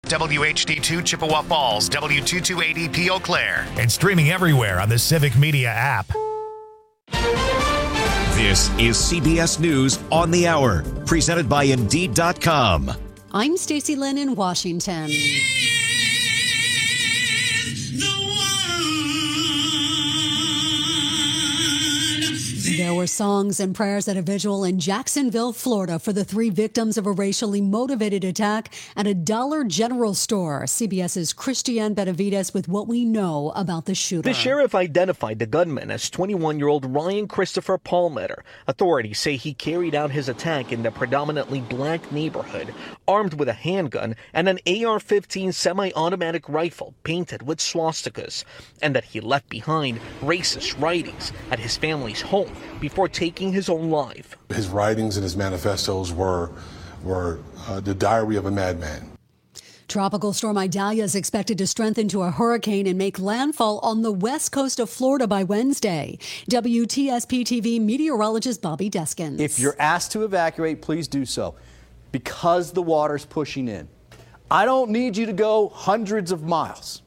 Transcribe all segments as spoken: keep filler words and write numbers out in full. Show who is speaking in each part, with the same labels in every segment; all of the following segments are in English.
Speaker 1: W H D two Chippewa Falls, W two two eight zero P Eau Claire.
Speaker 2: And streaming everywhere on the Civic Media app.
Speaker 3: This is C B S News on the Hour, presented by Indeed dot com.
Speaker 4: I'm Stacey Lynn in Washington. There were songs and prayers at a vigil in Jacksonville, Florida for the three victims of a racially motivated attack at a Dollar General store. CBS's Christiane Benavides with what we know about the shooter.
Speaker 5: The sheriff identified the gunman as twenty-one-year-old Ryan Christopher Palmetter. Authorities say he carried out his attack in the predominantly black neighborhood, armed with a handgun and an A R fifteen semi-automatic rifle painted with swastikas, and that he left behind racist writings at his family's home before taking his own life.
Speaker 6: His writings and his manifestos were, were uh, the diary of a madman.
Speaker 4: Tropical storm Idalia is expected to strengthen to a hurricane and make landfall on the west coast of Florida by Wednesday. W T S P T V meteorologist Bobby Deskins.
Speaker 7: If you're asked to evacuate, please do so, because the water's pushing in. I don't need you to go hundreds of miles.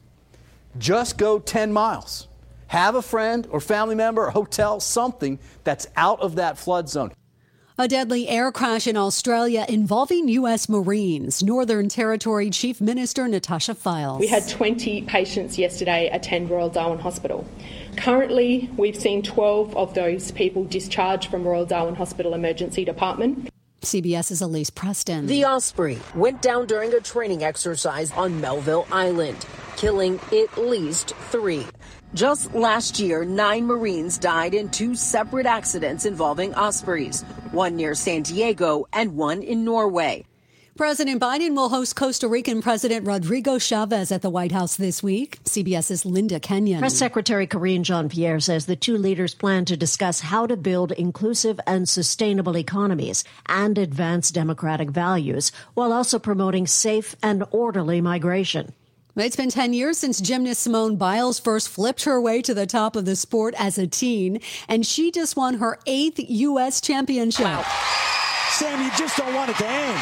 Speaker 7: Just go ten miles. Have a friend or family member or hotel, something that's out of that flood zone.
Speaker 4: A deadly air crash in Australia involving U S Marines. Northern Territory Chief Minister Natasha Files.
Speaker 8: We had twenty patients yesterday attend Royal Darwin Hospital. Currently, we've seen twelve of those people discharged from Royal Darwin Hospital Emergency Department.
Speaker 4: CBS's Elise Preston.
Speaker 9: The Osprey went down during a training exercise on Melville Island, killing at least three. Just last year, nine Marines died in two separate accidents involving Ospreys, one near San Diego and one in Norway.
Speaker 4: President Biden will host Costa Rican President Rodrigo Chavez at the White House this week. CBS's Linda Kenyon.
Speaker 10: Press Secretary Karine Jean-Pierre says the two leaders plan to discuss how to build inclusive and sustainable economies and advance democratic values while also promoting safe and orderly migration.
Speaker 4: It's been ten years since gymnast Simone Biles first flipped her way to the top of the sport as a teen, and she just won her eighth U S championship.
Speaker 11: Wow. Sam, you just don't want it to end.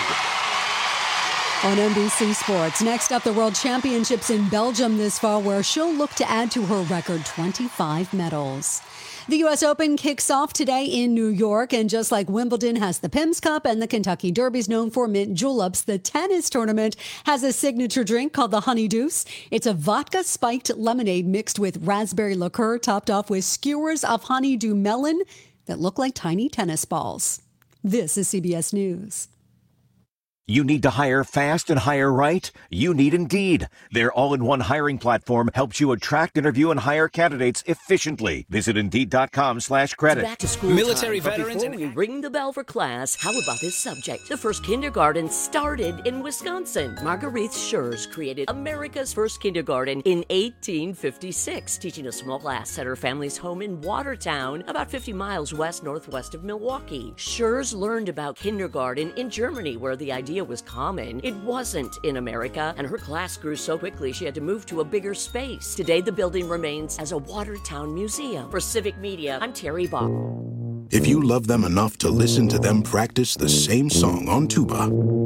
Speaker 4: On N B C Sports, next up, the World Championships in Belgium this fall, where she'll look to add to her record twenty-five medals. The U S Open kicks off today in New York, and just like Wimbledon has the Pimm's Cup and the Kentucky Derby's known for mint juleps, the tennis tournament has a signature drink called the Honey Deuce. It's a vodka-spiked lemonade mixed with raspberry liqueur, topped off with skewers of honeydew melon that look like tiny tennis balls. This is C B S News.
Speaker 3: You need to hire fast and hire right? You need Indeed. Their all-in-one hiring platform helps you attract, interview, and hire candidates efficiently. Visit Indeed.com slash credit.
Speaker 12: Back to school
Speaker 13: Military
Speaker 12: time.
Speaker 13: veterans.
Speaker 12: Before we ring the bell for class, how about this subject? The first kindergarten started in Wisconsin. Marguerite Schurz created America's first kindergarten in eighteen fifty-six, teaching a small class at her family's home in Watertown, about fifty miles west-northwest of Milwaukee. Schurz learned about kindergarten in Germany, where the idea was common. It wasn't in America, and her class grew so quickly she had to move to a bigger space. Today, the building remains as a Watertown museum. For Civic Media, I'm Terry Bach.
Speaker 14: If you love them enough to listen to them practice the same song on tuba,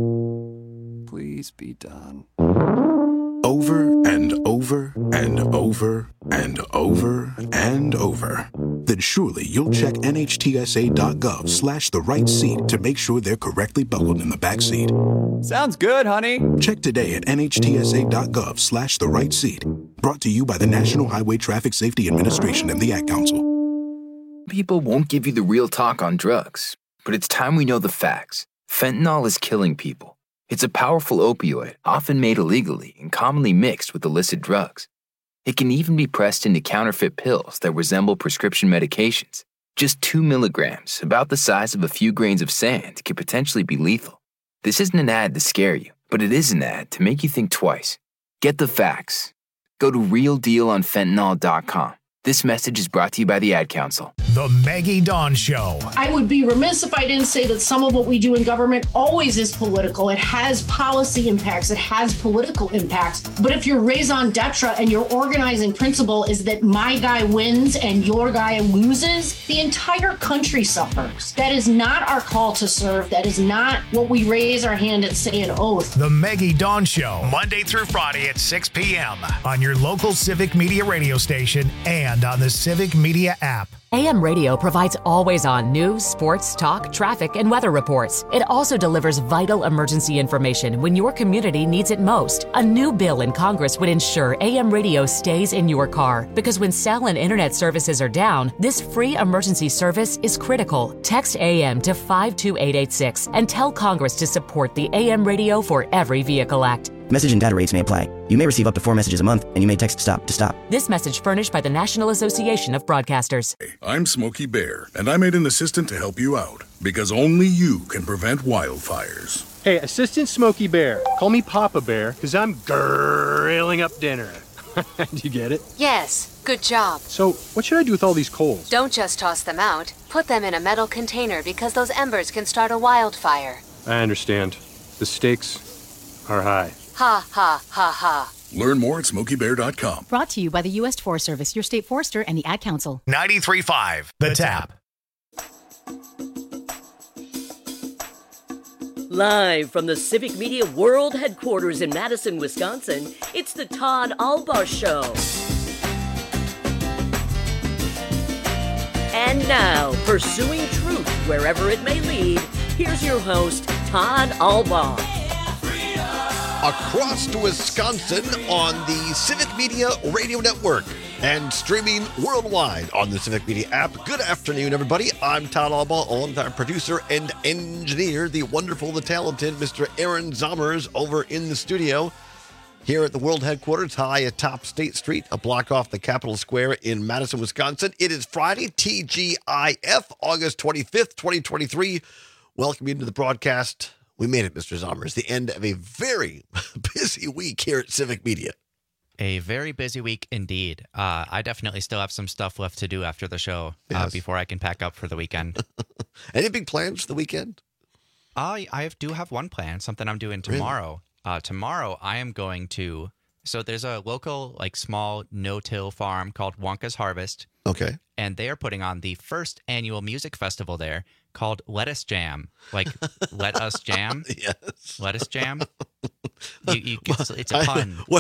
Speaker 15: please be done.
Speaker 14: Over and over and over and over and over, then surely you'll check N H T S A dot gov slash the right seat to make sure they're correctly buckled in the back seat.
Speaker 15: Sounds good, honey.
Speaker 14: Check today at N H T S A dot gov slash the right seat. Brought to you by the National Highway Traffic Safety Administration and the Ad Council.
Speaker 16: People won't give you the real talk on drugs, but it's time we know the facts. Fentanyl is killing people. It's a powerful opioid, often made illegally and commonly mixed with illicit drugs. It can even be pressed into counterfeit pills that resemble prescription medications. Just two milligrams, about the size of a few grains of sand, can potentially be lethal. This isn't an ad to scare you, but it is an ad to make you think twice. Get the facts. Go to real deal on fentanyl dot com. This message is brought to you by the Ad Council.
Speaker 2: The Maggie Dawn Show.
Speaker 13: I would be remiss if I didn't say that some of what we do in government always is political. It has policy impacts. It has political impacts. But if your raison d'etre and your organizing principle is that my guy wins and your guy loses, the entire country suffers. That is not our call to serve. That is not what we raise our hand and say an oath.
Speaker 2: The Maggie Dawn Show. Monday through Friday at six p.m. on your local Civic Media radio station and on the Civic Media app.
Speaker 17: A M Radio provides always-on news, sports, talk, traffic, and weather reports. It also delivers vital emergency information when your community needs it most. A new bill in Congress would ensure A M Radio stays in your car, because when cell and internet services are down, this free emergency service is critical. Text A M to five two eight eight six and tell Congress to support the A M Radio for Every Vehicle Act.
Speaker 18: Message and data rates may apply. You may receive up to four messages a month, and you may text STOP to stop.
Speaker 17: This message furnished by the National Association of Broadcasters.
Speaker 19: I'm Smokey Bear, and I made an assistant to help you out, because only you can prevent wildfires.
Speaker 20: Hey, Assistant Smokey Bear. Call me Papa Bear, because I'm grilling up dinner. Do you get it?
Speaker 21: Yes, good job.
Speaker 20: So, what should I do with all these coals?
Speaker 21: Don't just toss them out. Put them in a metal container, because those embers can start a wildfire.
Speaker 20: I understand. The stakes are high.
Speaker 21: Ha, ha, ha, ha.
Speaker 19: Learn more at smokey bear dot com.
Speaker 22: Brought to you by the U S Forest Service, your state forester, and the Ad Council.
Speaker 2: ninety-three point five, The Tap.
Speaker 12: Live from the Civic Media World Headquarters in Madison, Wisconsin, it's the Todd Albaugh Show. And now, pursuing truth wherever it may lead, here's your host, Todd Albaugh.
Speaker 23: Across to Wisconsin on the Civic Media Radio Network and streaming worldwide on the Civic Media app. Good afternoon, everybody. I'm Todd Albaugh, along with our producer and engineer, the wonderful, the talented Mister Aaron Zommers, over in the studio here at the World Headquarters, high atop State Street, a block off the Capitol Square in Madison, Wisconsin. It is Friday, T G I F, August twenty-fifth, twenty twenty-three. Welcome you to the broadcast. We made it, Mister Zommers, the end of a very busy week here at Civic Media.
Speaker 24: A very busy week indeed. Uh, I definitely still have some stuff left to do after the show uh,
Speaker 23: Yes.
Speaker 24: before I can pack up for the weekend.
Speaker 23: Any big plans for the weekend?
Speaker 24: I I do have one plan, something I'm doing tomorrow. Uh, tomorrow I am going to, so there's a local, like, small no-till farm called Wonka's Harvest.
Speaker 23: Okay.
Speaker 24: And they are putting on the first annual music festival there called Lettuce Jam. Like, let us jam?
Speaker 23: Yes.
Speaker 24: Lettuce Jam? You, you, it's, it's a pun.
Speaker 23: I, well,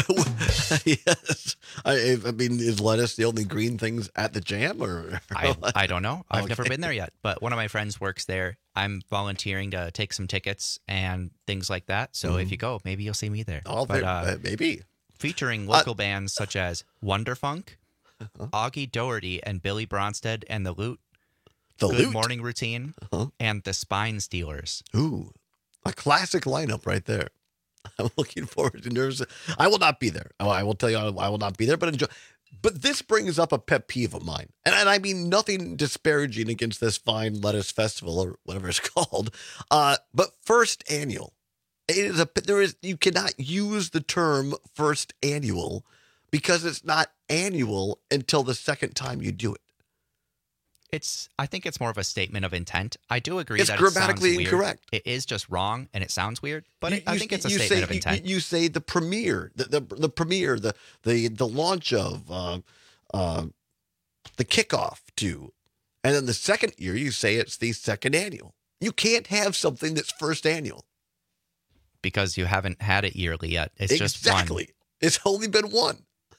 Speaker 23: yes. I, I mean, is lettuce the only green things at the jam? Or
Speaker 24: I, I don't know. I've
Speaker 23: Okay.
Speaker 24: never been there yet. But one of my friends works there. I'm volunteering to take some tickets and things like that. So
Speaker 23: Mhm.
Speaker 24: if you go, maybe you'll see me there.
Speaker 23: Oh,
Speaker 24: but,
Speaker 23: there- uh, maybe.
Speaker 24: Featuring local bands such as Wonderfunk, Augie Doherty and Billy Bronstead and The Loot,
Speaker 23: The
Speaker 24: Good
Speaker 23: Loot?
Speaker 24: Morning Routine, and the Spine Stealers.
Speaker 23: Ooh, a classic lineup right there. I'm looking forward to nerves. I will not be there. I I will tell you, I will I will not be there, but enjoy. But this brings up a pet peeve of mine. And, and I mean nothing disparaging against this fine lettuce festival or whatever it's called. Uh, but first annual. It is a there is you cannot use the term first annual because it's not annual until the second time you do it.
Speaker 24: It's. I think it's more of a statement of intent. I do agree
Speaker 23: It's
Speaker 24: that
Speaker 23: grammatically
Speaker 24: it sounds weird.
Speaker 23: incorrect.
Speaker 24: It is just wrong, and it sounds weird. But
Speaker 23: You-
Speaker 24: it, I
Speaker 23: you-
Speaker 24: think it's a
Speaker 23: you
Speaker 24: statement
Speaker 23: say,
Speaker 24: of
Speaker 23: you-
Speaker 24: intent.
Speaker 23: You, you say the premiere, the the, the premiere, the the the launch of, uh, uh, the kickoff to, and then the second year you say it's the second annual. You can't have something that's first annual.
Speaker 24: Because you haven't had it yearly yet. It's just one.
Speaker 23: Exactly. It's only been one.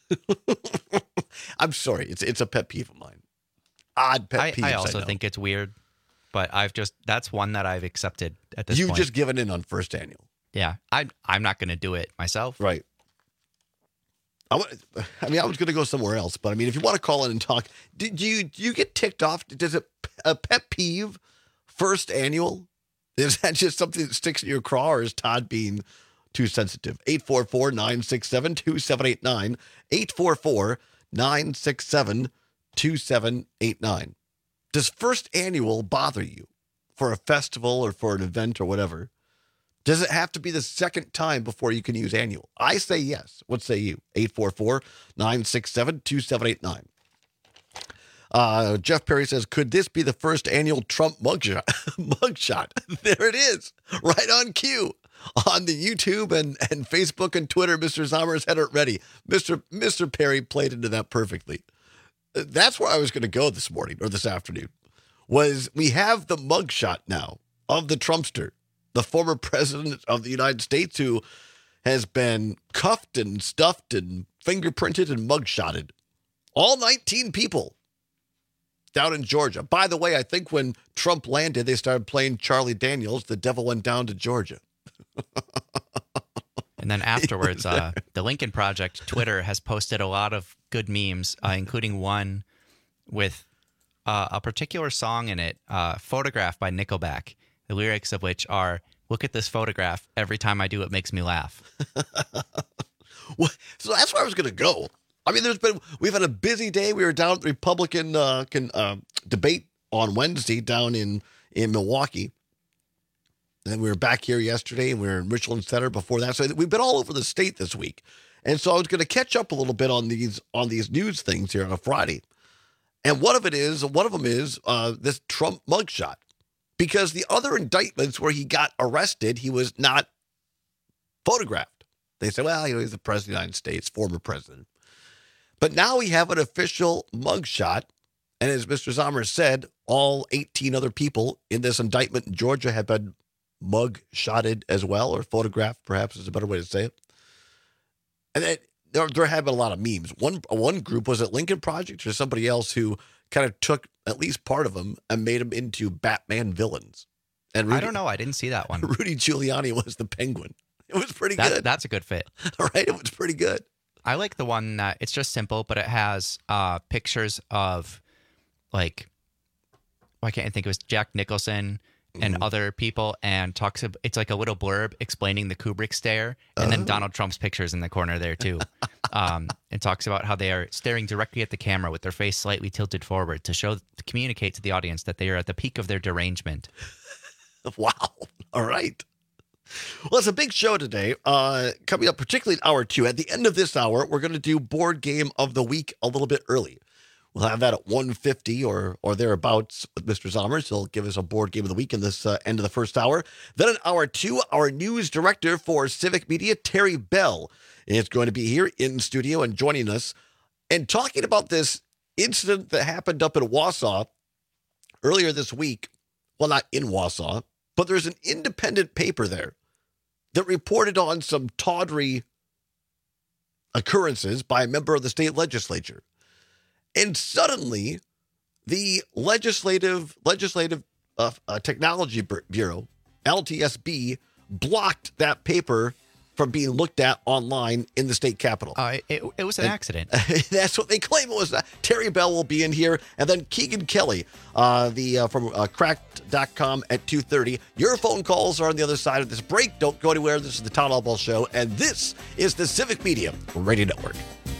Speaker 23: I'm sorry. It's it's a pet peeve of mine. Odd pet
Speaker 24: I,
Speaker 23: peeve.
Speaker 24: I also think it's weird, but I've just that's one that I've accepted at this
Speaker 23: You've
Speaker 24: point.
Speaker 23: just given in on first annual.
Speaker 24: Yeah, I'm I'm not going to do it myself.
Speaker 23: Right. I, wa- I mean, I was going to go somewhere else, but I mean, if you want to call in and talk, do, do you do you get ticked off? Does it a pet peeve first annual? Is that just something that sticks in your craw, or is Todd being too sensitive? eight four four, nine six seven, two seven eight nine. eight four four, nine six seven, two seven eight nine. Does first annual bother you for a festival or for an event or whatever? Does it have to be the second time before you can use annual? I say yes. What say you? eight four four, nine six seven, two seven eight nine. Uh, Jeff Perry says, could this be the first annual Trump mugshot? mugshot. There it is, right on cue. On the YouTube and, and Facebook and Twitter, Mister Zommers had it ready. Mister Mister Perry played into that perfectly. That's where I was going to go this morning or this afternoon, was we have the mugshot now of the Trumpster, the former president of the United States who has been cuffed and stuffed and fingerprinted and mugshotted. All nineteen people down in Georgia. By the way, I think when Trump landed, they started playing Charlie Daniels, The Devil Went Down to Georgia.
Speaker 24: And then afterwards, uh, the Lincoln Project Twitter has posted a lot of good memes, uh, including one with uh, a particular song in it, uh, Photograph by Nickelback, the lyrics of which are, look at this photograph. Every time I do, it makes me laugh.
Speaker 23: Well, so that's where I was going to go. I mean, there's been, we've had a busy day. We were down at the Republican uh, can, uh, debate on Wednesday down in, in Milwaukee. And then we were back here yesterday, and we were in Richland Center before that. So we've been all over the state this week. And so I was going to catch up a little bit on these on these news things here on a Friday. And one of it is, one of them is uh, this Trump mugshot. Because the other indictments where he got arrested, he was not photographed. They said, well, you know, he's the president of the United States, former president. But now we have an official mugshot. And as Mister Zommers said, all eighteen other people in this indictment in Georgia have been mug-shotted as well, or photographed, perhaps is a better way to say it. And then there, there have been a lot of memes. One one group, was it Lincoln Project or somebody else, who kind of took at least part of them and made them into Batman villains. And Rudy,
Speaker 24: I don't know. I didn't see that one.
Speaker 23: Rudy Giuliani was the Penguin. It was pretty
Speaker 24: that,
Speaker 23: good.
Speaker 25: That's a good fit.
Speaker 23: All right, it was pretty good.
Speaker 24: I like the one that it's just simple, but it has uh, pictures of, like, why can't I think it was Jack Nicholson and mm-hmm. other people, and talks about, it's like a little blurb explaining the Kubrick stare, and oh. then Donald Trump's pictures in the corner there too. um, it talks about how they are staring directly at the camera with their face slightly tilted forward to show, to communicate to the audience that they are at the peak of their derangement.
Speaker 23: Wow. All right. Well, it's a big show today. Uh, coming up, particularly in hour two. At the end of this hour, we're going to do Board Game of the Week a little bit early. We'll have that at one fifty or or thereabouts with Mister Zommers. He'll give us a Board Game of the Week in this uh, end of the first hour. Then in hour two, our news director for Civic Media, Terry Bell, is going to be here in studio and joining us and talking about this incident that happened up in Wausau earlier this week. Well, not in Wausau, but there's an independent paper there that reported on some tawdry occurrences by a member of the state legislature. And suddenly, the legislative legislative uh, uh, technology bureau, L T S B, blocked that paper from being looked at online in the state capitol.
Speaker 24: Uh, it, it was an
Speaker 23: and,
Speaker 24: accident.
Speaker 23: That's what they claim it was. Uh, Terry Bell will be in here, and then Keegan Kelly, uh, the uh, from uh, cracked dot com at two thirty. Your phone calls are on the other side of this break. Don't go anywhere. This is the Todd Albaugh Show, and this is the Civic Media Radio Network.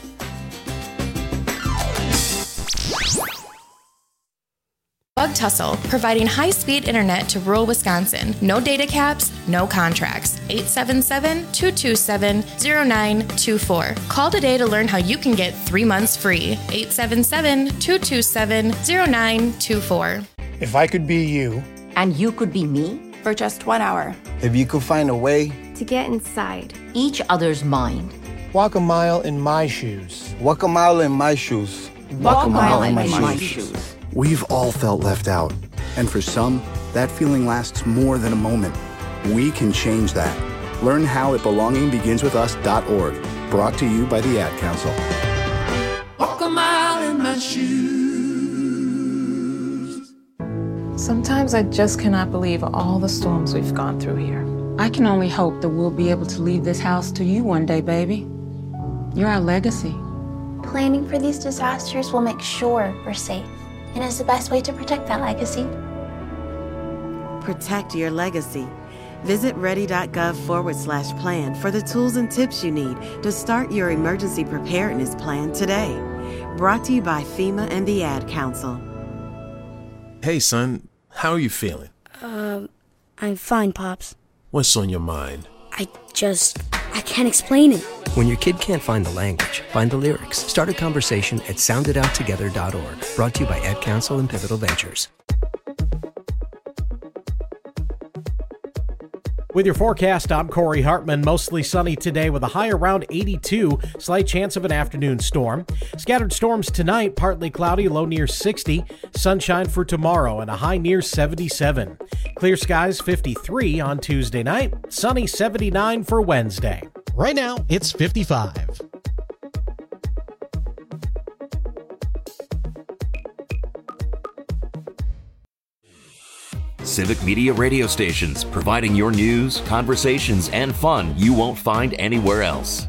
Speaker 1: Bug Tussle, providing high-speed internet to rural Wisconsin. No data caps, no contracts. eight seven seven, two two seven, zero nine two four. Call today to learn how you can get three months free. eight seven seven, two two seven, zero nine two four.
Speaker 5: If I could be you.
Speaker 6: And you could be me.
Speaker 7: For just one hour.
Speaker 5: If you could find a way.
Speaker 7: To get inside.
Speaker 6: Each other's mind.
Speaker 5: Walk a mile in my shoes.
Speaker 26: Walk a mile in my shoes.
Speaker 6: Walk, Walk a mile, mile in, in my, my shoes. shoes.
Speaker 27: We've all felt left out, and for some, that feeling lasts more than a moment. We can change that. Learn how at belonging begins with us dot org. Brought to you by the Ad Council.
Speaker 28: Walk a mile in my shoes.
Speaker 29: Sometimes I just cannot believe all the storms we've gone through here.
Speaker 30: I can only hope that we'll be able to leave this house to you one day, baby. You're our legacy.
Speaker 7: Planning for these disasters will make sure we're safe. And is the best way to protect that legacy.
Speaker 31: Protect your legacy. Visit ready.gov forward slash plan for the tools and tips you need to start your emergency preparedness plan today. Brought to you by FEMA and the Ad Council.
Speaker 32: Hey, son, how are you feeling?
Speaker 33: Um, I'm fine, Pops.
Speaker 32: What's on your mind?
Speaker 33: I just, I can't explain it.
Speaker 3: When your kid can't find the language, find the lyrics. Start a conversation at sound it out together dot org. Brought to you by Ad Council and Pivotal Ventures.
Speaker 4: With your forecast, I'm Corey Hartman. Mostly sunny today with a high around eighty-two. Slight chance of an afternoon storm. Scattered storms tonight, partly cloudy, low near sixty. Sunshine for tomorrow and a high near seventy-seven. Clear skies fifty-three on Tuesday night. Sunny seventy-nine for Wednesday.
Speaker 8: Right now, it's fifty-five.
Speaker 9: Civic Media radio stations, providing your news, conversations, and fun you won't find anywhere else.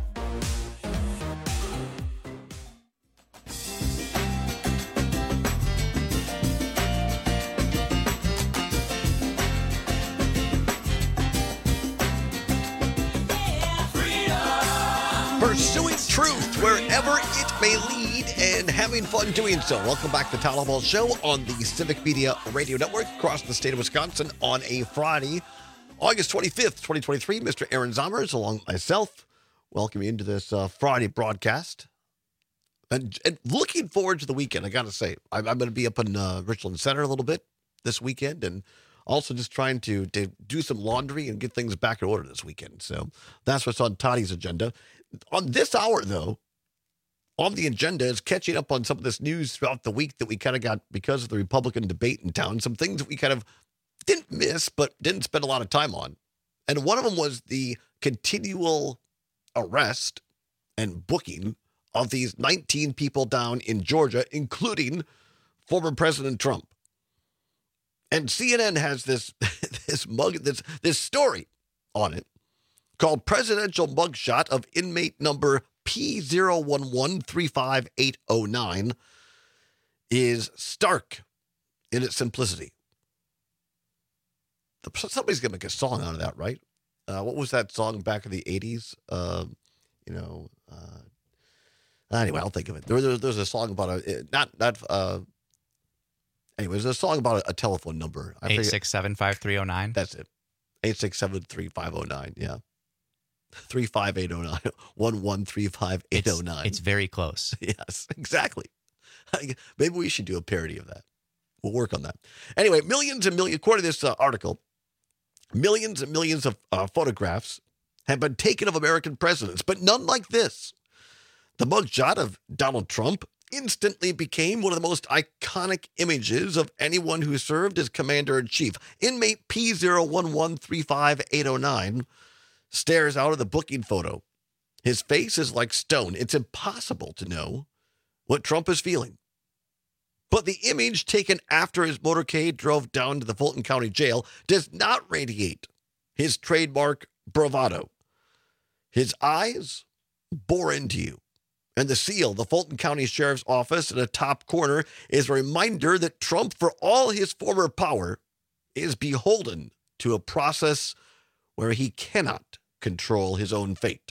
Speaker 23: Pursuing truth wherever it may lead and having fun doing so. Welcome back to the Town Hall Show on the Civic Media Radio Network across the state of Wisconsin on a Friday, August twenty-fifth, twenty twenty-three. Mister Aaron Zommers, along with myself, welcome you into this uh, Friday broadcast. And, and looking forward to the weekend, I got to say. I'm, I'm going to be up in uh, Richland Center a little bit this weekend, and also just trying to, to do some laundry and get things back in order this weekend. So that's what's on Toddy's agenda. On this hour, though, on the agenda is catching up on some of this news throughout the week that we kind of got because of the Republican debate in town. Some things that we kind of didn't miss, but didn't spend a lot of time on. And one of them was the continual arrest and booking of these nineteen people down in Georgia, including former President Trump. And C N N has this this mug this this story on it called Presidential Mugshot of Inmate Number P zero one one three five eight zero nine is stark in its simplicity. Somebody's going to make a song out of that, right? Uh, what was that song back in the eighties? Uh, you know, uh, anyway, I'll think of it. There, there, there's a song about a, not, not, uh, anyways, there's a song about a, a telephone number.
Speaker 24: eight six seven, five three zero nine.
Speaker 23: That's it. eight six seven, three five zero nine, yeah. three five eight zero nine, one one three five eight zero nine.
Speaker 24: It's, it's very close.
Speaker 23: Yes, exactly. Maybe we should do a parody of that. We'll work on that. Anyway, millions and millions, according to this uh, article, millions and millions of uh, photographs have been taken of American presidents, but none like this. The mugshot of Donald Trump instantly became one of the most iconic images of anyone who served as commander-in-chief. Inmate P zero one one three five eight zero nine stares out of the booking photo. His face is like stone. It's impossible to know what Trump is feeling. But the image taken after his motorcade drove down to the Fulton County Jail does not radiate his trademark bravado. His eyes bore into you. And the seal, the Fulton County Sheriff's Office in the top corner, is a reminder that Trump, for all his former power, is beholden to a process where he cannot control his own fate.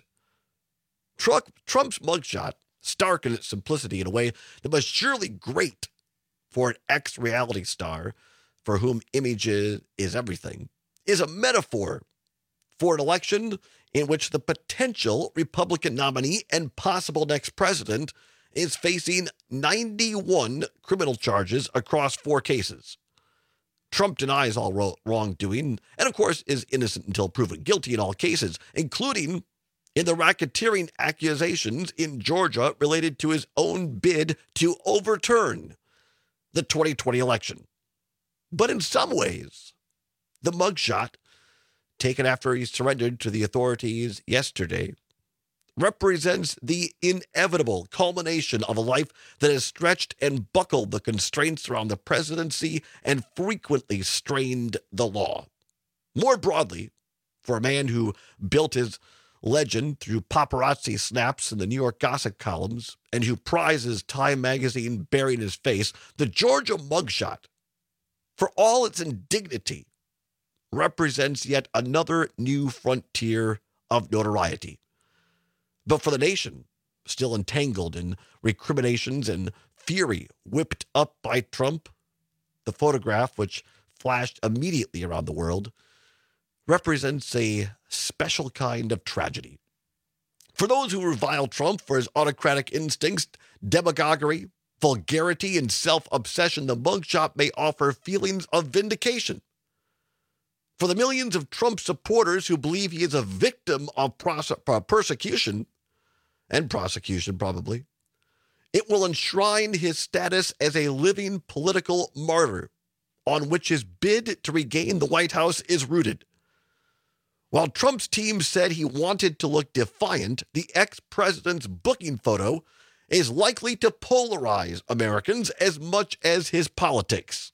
Speaker 23: Trump, Trump's mugshot, stark in its simplicity in a way that must surely grate for an ex-reality star for whom image is, is everything, is a metaphor for an election in which the potential Republican nominee and possible next president is facing ninety-one criminal charges across four cases. Trump denies all wrongdoing and, of course, is innocent until proven guilty in all cases, including in the racketeering accusations in Georgia related to his own bid to overturn the twenty twenty election. But in some ways, the mugshot, taken after he surrendered to the authorities yesterday, represents the inevitable culmination of a life that has stretched and buckled the constraints around the presidency and frequently strained the law. More broadly, for a man who built his legend through paparazzi snaps in the New York gossip columns and who prizes Time magazine bearing his face, the Georgia mugshot, for all its indignity, represents yet another new frontier of notoriety. But for the nation, still entangled in recriminations and fury whipped up by Trump, the photograph, which flashed immediately around the world, represents a special kind of tragedy. For those who revile Trump for his autocratic instincts, demagoguery, vulgarity, and self-obsession, the mugshot may offer feelings of vindication. For the millions of Trump supporters who believe he is a victim of pros- persecution, and prosecution probably, it will enshrine his status as a living political martyr on which his bid to regain the White House is rooted. While Trump's team said he wanted to look defiant, the ex-president's booking photo is likely to polarize Americans as much as his politics.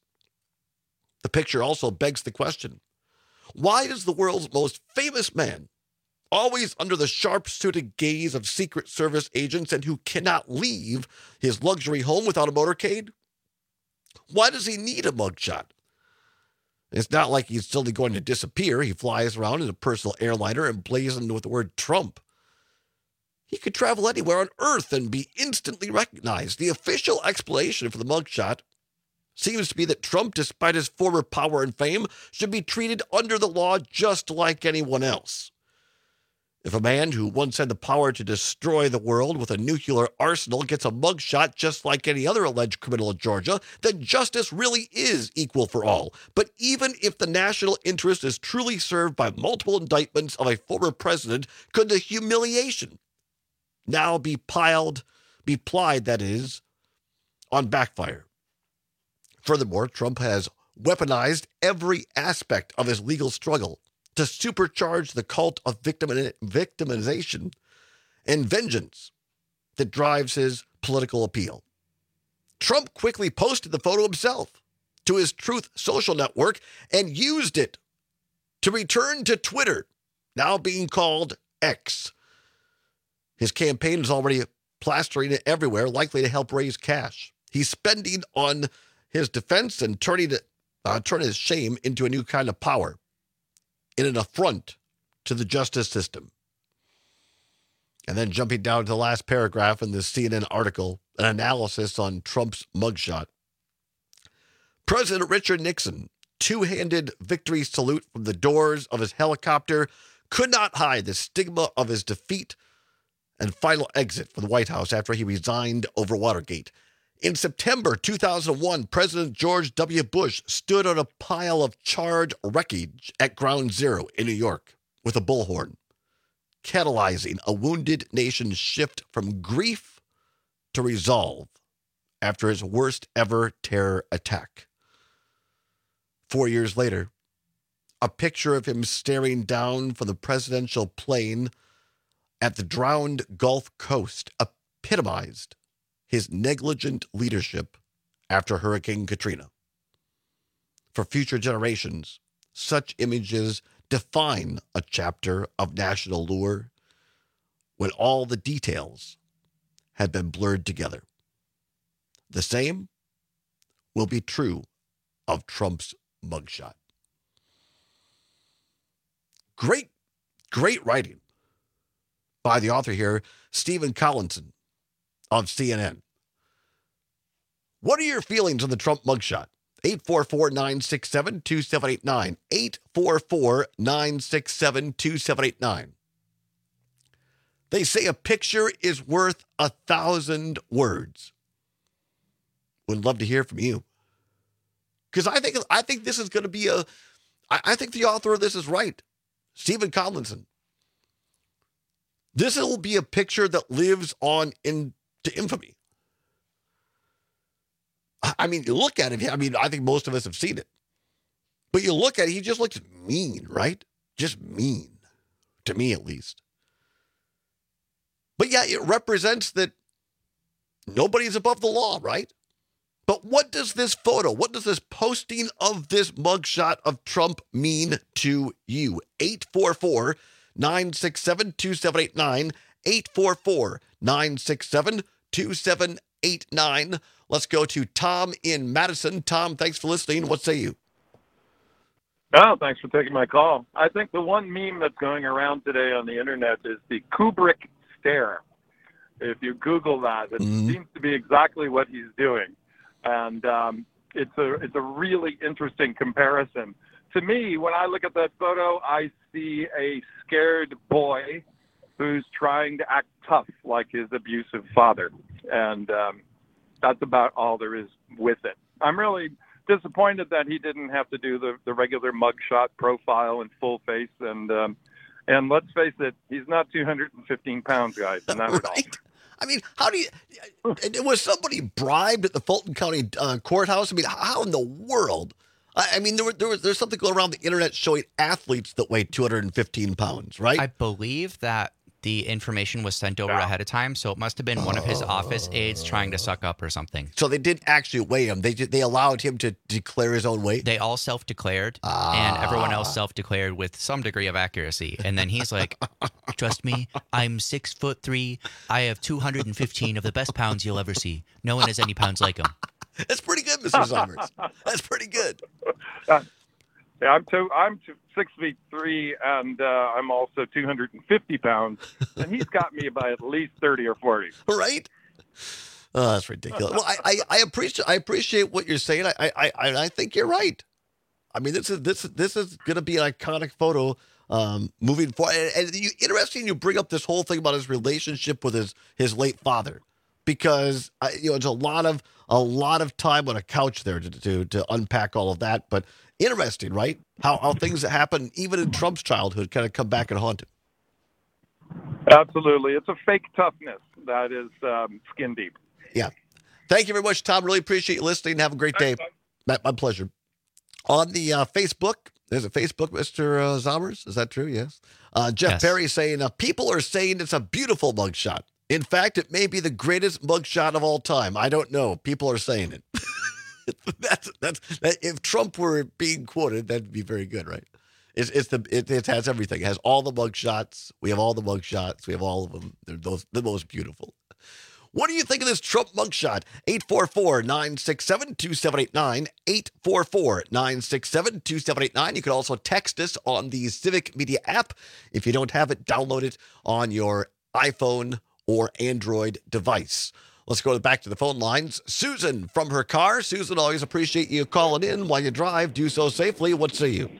Speaker 23: The picture also begs the question, why does the world's most famous man, always under the sharp-suited gaze of Secret Service agents and who cannot leave his luxury home without a motorcade, why does he need a mugshot? It's not like he's suddenly going to disappear. He flies around in a personal airliner emblazoned with the word Trump. He could travel anywhere on Earth and be instantly recognized. The official explanation for the mugshot seems to be that Trump, despite his former power and fame, should be treated under the law just like anyone else. If a man who once had the power to destroy the world with a nuclear arsenal gets a mugshot just like any other alleged criminal in Georgia, then justice really is equal for all. But even if the national interest is truly served by multiple indictments of a former president, could the humiliation now be piled, be plied, that is, on backfire? Furthermore, Trump has weaponized every aspect of his legal struggle to supercharge the cult of victim- victimization and vengeance that drives his political appeal. Trump quickly posted the photo himself to his Truth social network and used it to return to Twitter, now being called X. His campaign is already plastering it everywhere, likely to help raise cash. He's spending on his defense and turning, it, uh, turning his shame into a new kind of power, in an affront to the justice system. And then jumping down to the last paragraph in this C N N article, an analysis on Trump's mugshot. President Richard Nixon, two-handed victory salute from the doors of his helicopter, could not hide the stigma of his defeat and final exit from the White House after he resigned over Watergate. In September two thousand one, President George W. Bush stood on a pile of charred wreckage at Ground Zero in New York with a bullhorn, catalyzing a wounded nation's shift from grief to resolve after his worst ever terror attack. Four years later, a picture of him staring down from the presidential plane at the drowned Gulf Coast epitomized his negligent leadership after Hurricane Katrina. For future generations, such images define a chapter of national lore when all the details had been blurred together. The same will be true of Trump's mugshot. Great, great writing by the author here, Stephen Collinson, of C N N. What are your feelings on the Trump mugshot? eight four four, nine six seven, two seven eight nine. eight four four, nine six seven, two seven eight nine. They say a picture is worth a thousand words. Would love to hear from you. Because I think I think this is going to be a... I, I think the author of this is right. Stephen Collinson. This will be a picture that lives on into infamy. I mean, you look at it. I mean, I think most of us have seen it. But you look at it, he just looks mean, right? Just mean. To me, at least. But yeah, it represents that nobody's above the law, right? But what does this photo, what does this posting of this mugshot of Trump mean to you? eight four four, nine six seven, two seven eight nine. eight four four, nine six seven, two seven eight nine. Let's go to Tom in Madison. Tom, thanks for listening. What say you?
Speaker 10: Oh, thanks for taking my call. I think the one meme that's going around today on the internet is the Kubrick stare. If you Google that, it mm-hmm. seems to be exactly what he's doing. And um, it's a it's a really interesting comparison. To me, when I look at that photo, I see a scared boy who's trying to act tough like his abusive father. And um, that's about all there is with it. I'm really disappointed that he didn't have to do the, the regular mugshot profile and full face. And um, and let's face it, he's not two hundred fifteen pounds, guys. Not at all.
Speaker 23: I mean, how do you, was somebody bribed at the Fulton County uh, courthouse? I mean, how in the world? I, I mean, there, were, there was there's something going around the internet showing athletes that weigh two hundred fifteen pounds, right?
Speaker 24: I believe that the information was sent over ahead of time, so it must have been one of his office aides trying to suck up or something.
Speaker 23: So they didn't actually weigh him. They they allowed him to declare his own weight?
Speaker 24: They all self-declared,
Speaker 23: ah.
Speaker 24: and everyone else self-declared with some degree of accuracy. And then he's like, trust me, I'm six foot three. I have two hundred fifteen of the best pounds you'll ever see. No one has any pounds like him.
Speaker 23: That's pretty good, Mister Summers. That's pretty good.
Speaker 10: Uh, yeah, I'm two, I'm two, six feet three, and uh, I'm also two hundred fifty pounds, and he's got me by at least thirty or forty.
Speaker 23: Right? Oh, that's ridiculous. Well, I, I, I appreciate I appreciate what you're saying. I I I, I think you're right. I mean, this is this this is going to be an iconic photo um, moving forward. And, and you, interesting, you bring up this whole thing about his relationship with his his late father, because I, you know, it's a lot of a lot of time on a couch there to to, to unpack all of that, but. Interesting, right? How how things that happen even in Trump's childhood kind of come back and haunt him.
Speaker 10: Absolutely. It's a fake toughness that is um, skin deep.
Speaker 23: Yeah. Thank you very much, Tom. Really appreciate you listening. Have a great day. My, my pleasure. On the uh, Facebook, there's a Facebook, Mister Uh, Zommers. Is that true? Yes. Uh, Jeff
Speaker 24: yes.
Speaker 23: Perry saying, uh, people are saying it's a beautiful mugshot. In fact, it may be the greatest mugshot of all time. I don't know. People are saying it. that's that's that, if Trump were being quoted, that'd be very good, right? It's it's the it, it has everything. It has all the mug shots. We have all the mug shots. We have all of them. They're those the most beautiful. What do you think of this Trump mugshot? eight four four, nine six seven, two seven eight nine, eight four four, nine six seven, two seven eight nine. You can also text us on the Civic Media app. If you don't have it, download it on your iPhone or Android device. Let's go back to the phone lines. Susan from her car. Susan, always appreciate you calling in while you drive. Do so safely. What say you?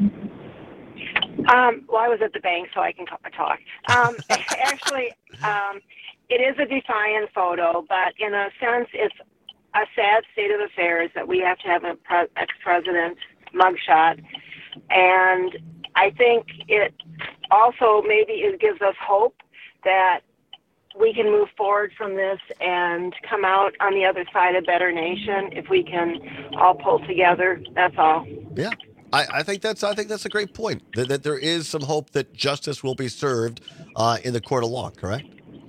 Speaker 11: Um, well, I was at the bank, so I can talk. Um, actually, um, it is a defiant photo, but in a sense, it's a sad state of affairs that we have to have an pre- ex-president mugshot. And I think it also maybe it gives us hope that we can move forward from this and come out on the other side a better nation if we can all pull together. That's all.
Speaker 23: Yeah, I, I think that's I think that's a great point. That, that there is some hope that justice will be served uh, in the court of law. Correct?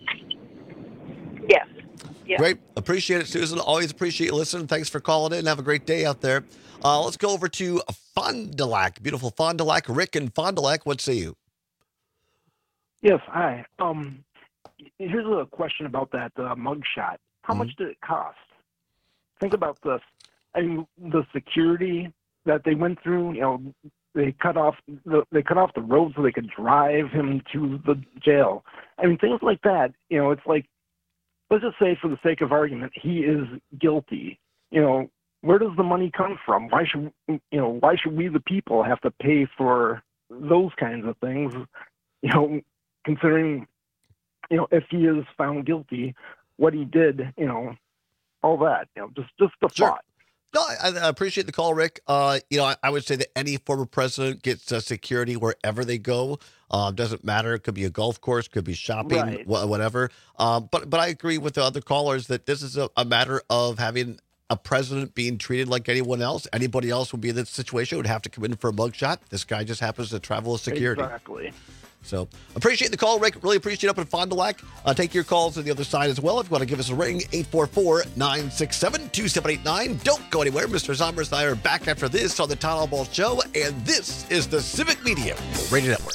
Speaker 11: Yes. Yeah.
Speaker 23: Great. Appreciate it, Susan. Always appreciate you listening. Thanks for calling in. Have a great day out there. Uh, let's go over to Fond du Lac. Beautiful Fond du Lac. Rick and Fond du Lac. What say you?
Speaker 13: Yes. Hi. Um. Here's a question about that uh, mugshot. How mm-hmm. much did it cost? Think about this. I mean, the security that they went through. You know, they cut off the they cut off the road so they could drive him to the jail. I mean, things like that. You know, it's like, let's just say, for the sake of argument, he is guilty. You know, where does the money come from? Why should you know? Why should we, the people, have to pay for those kinds of things? You know, considering. You know, if he is found guilty, what he did, you know, all that, you know, just just the
Speaker 23: sure.
Speaker 13: thought.
Speaker 23: No, I, I appreciate the call, Rick. Uh, you know, I, I would say that any former president gets uh, security wherever they go. Uh, doesn't matter. It could be a golf course, could be shopping,
Speaker 13: right.
Speaker 23: wh- whatever. Um, but but I agree with the other callers that this is a, a matter of having a president being treated like anyone else. Anybody else would be in this situation would have to come in for a mugshot. This guy just happens to travel as security.
Speaker 13: Exactly.
Speaker 23: So appreciate the call, Rick. Really appreciate it up in Fond du Lac. Uh, take your calls on the other side as well. If you want to give us a ring, eight four four, nine six seven, two seven eight nine. Don't go anywhere. Mister Zommers and I are back after this on the Todd Ball Show, and this is the Civic Media Radio Network.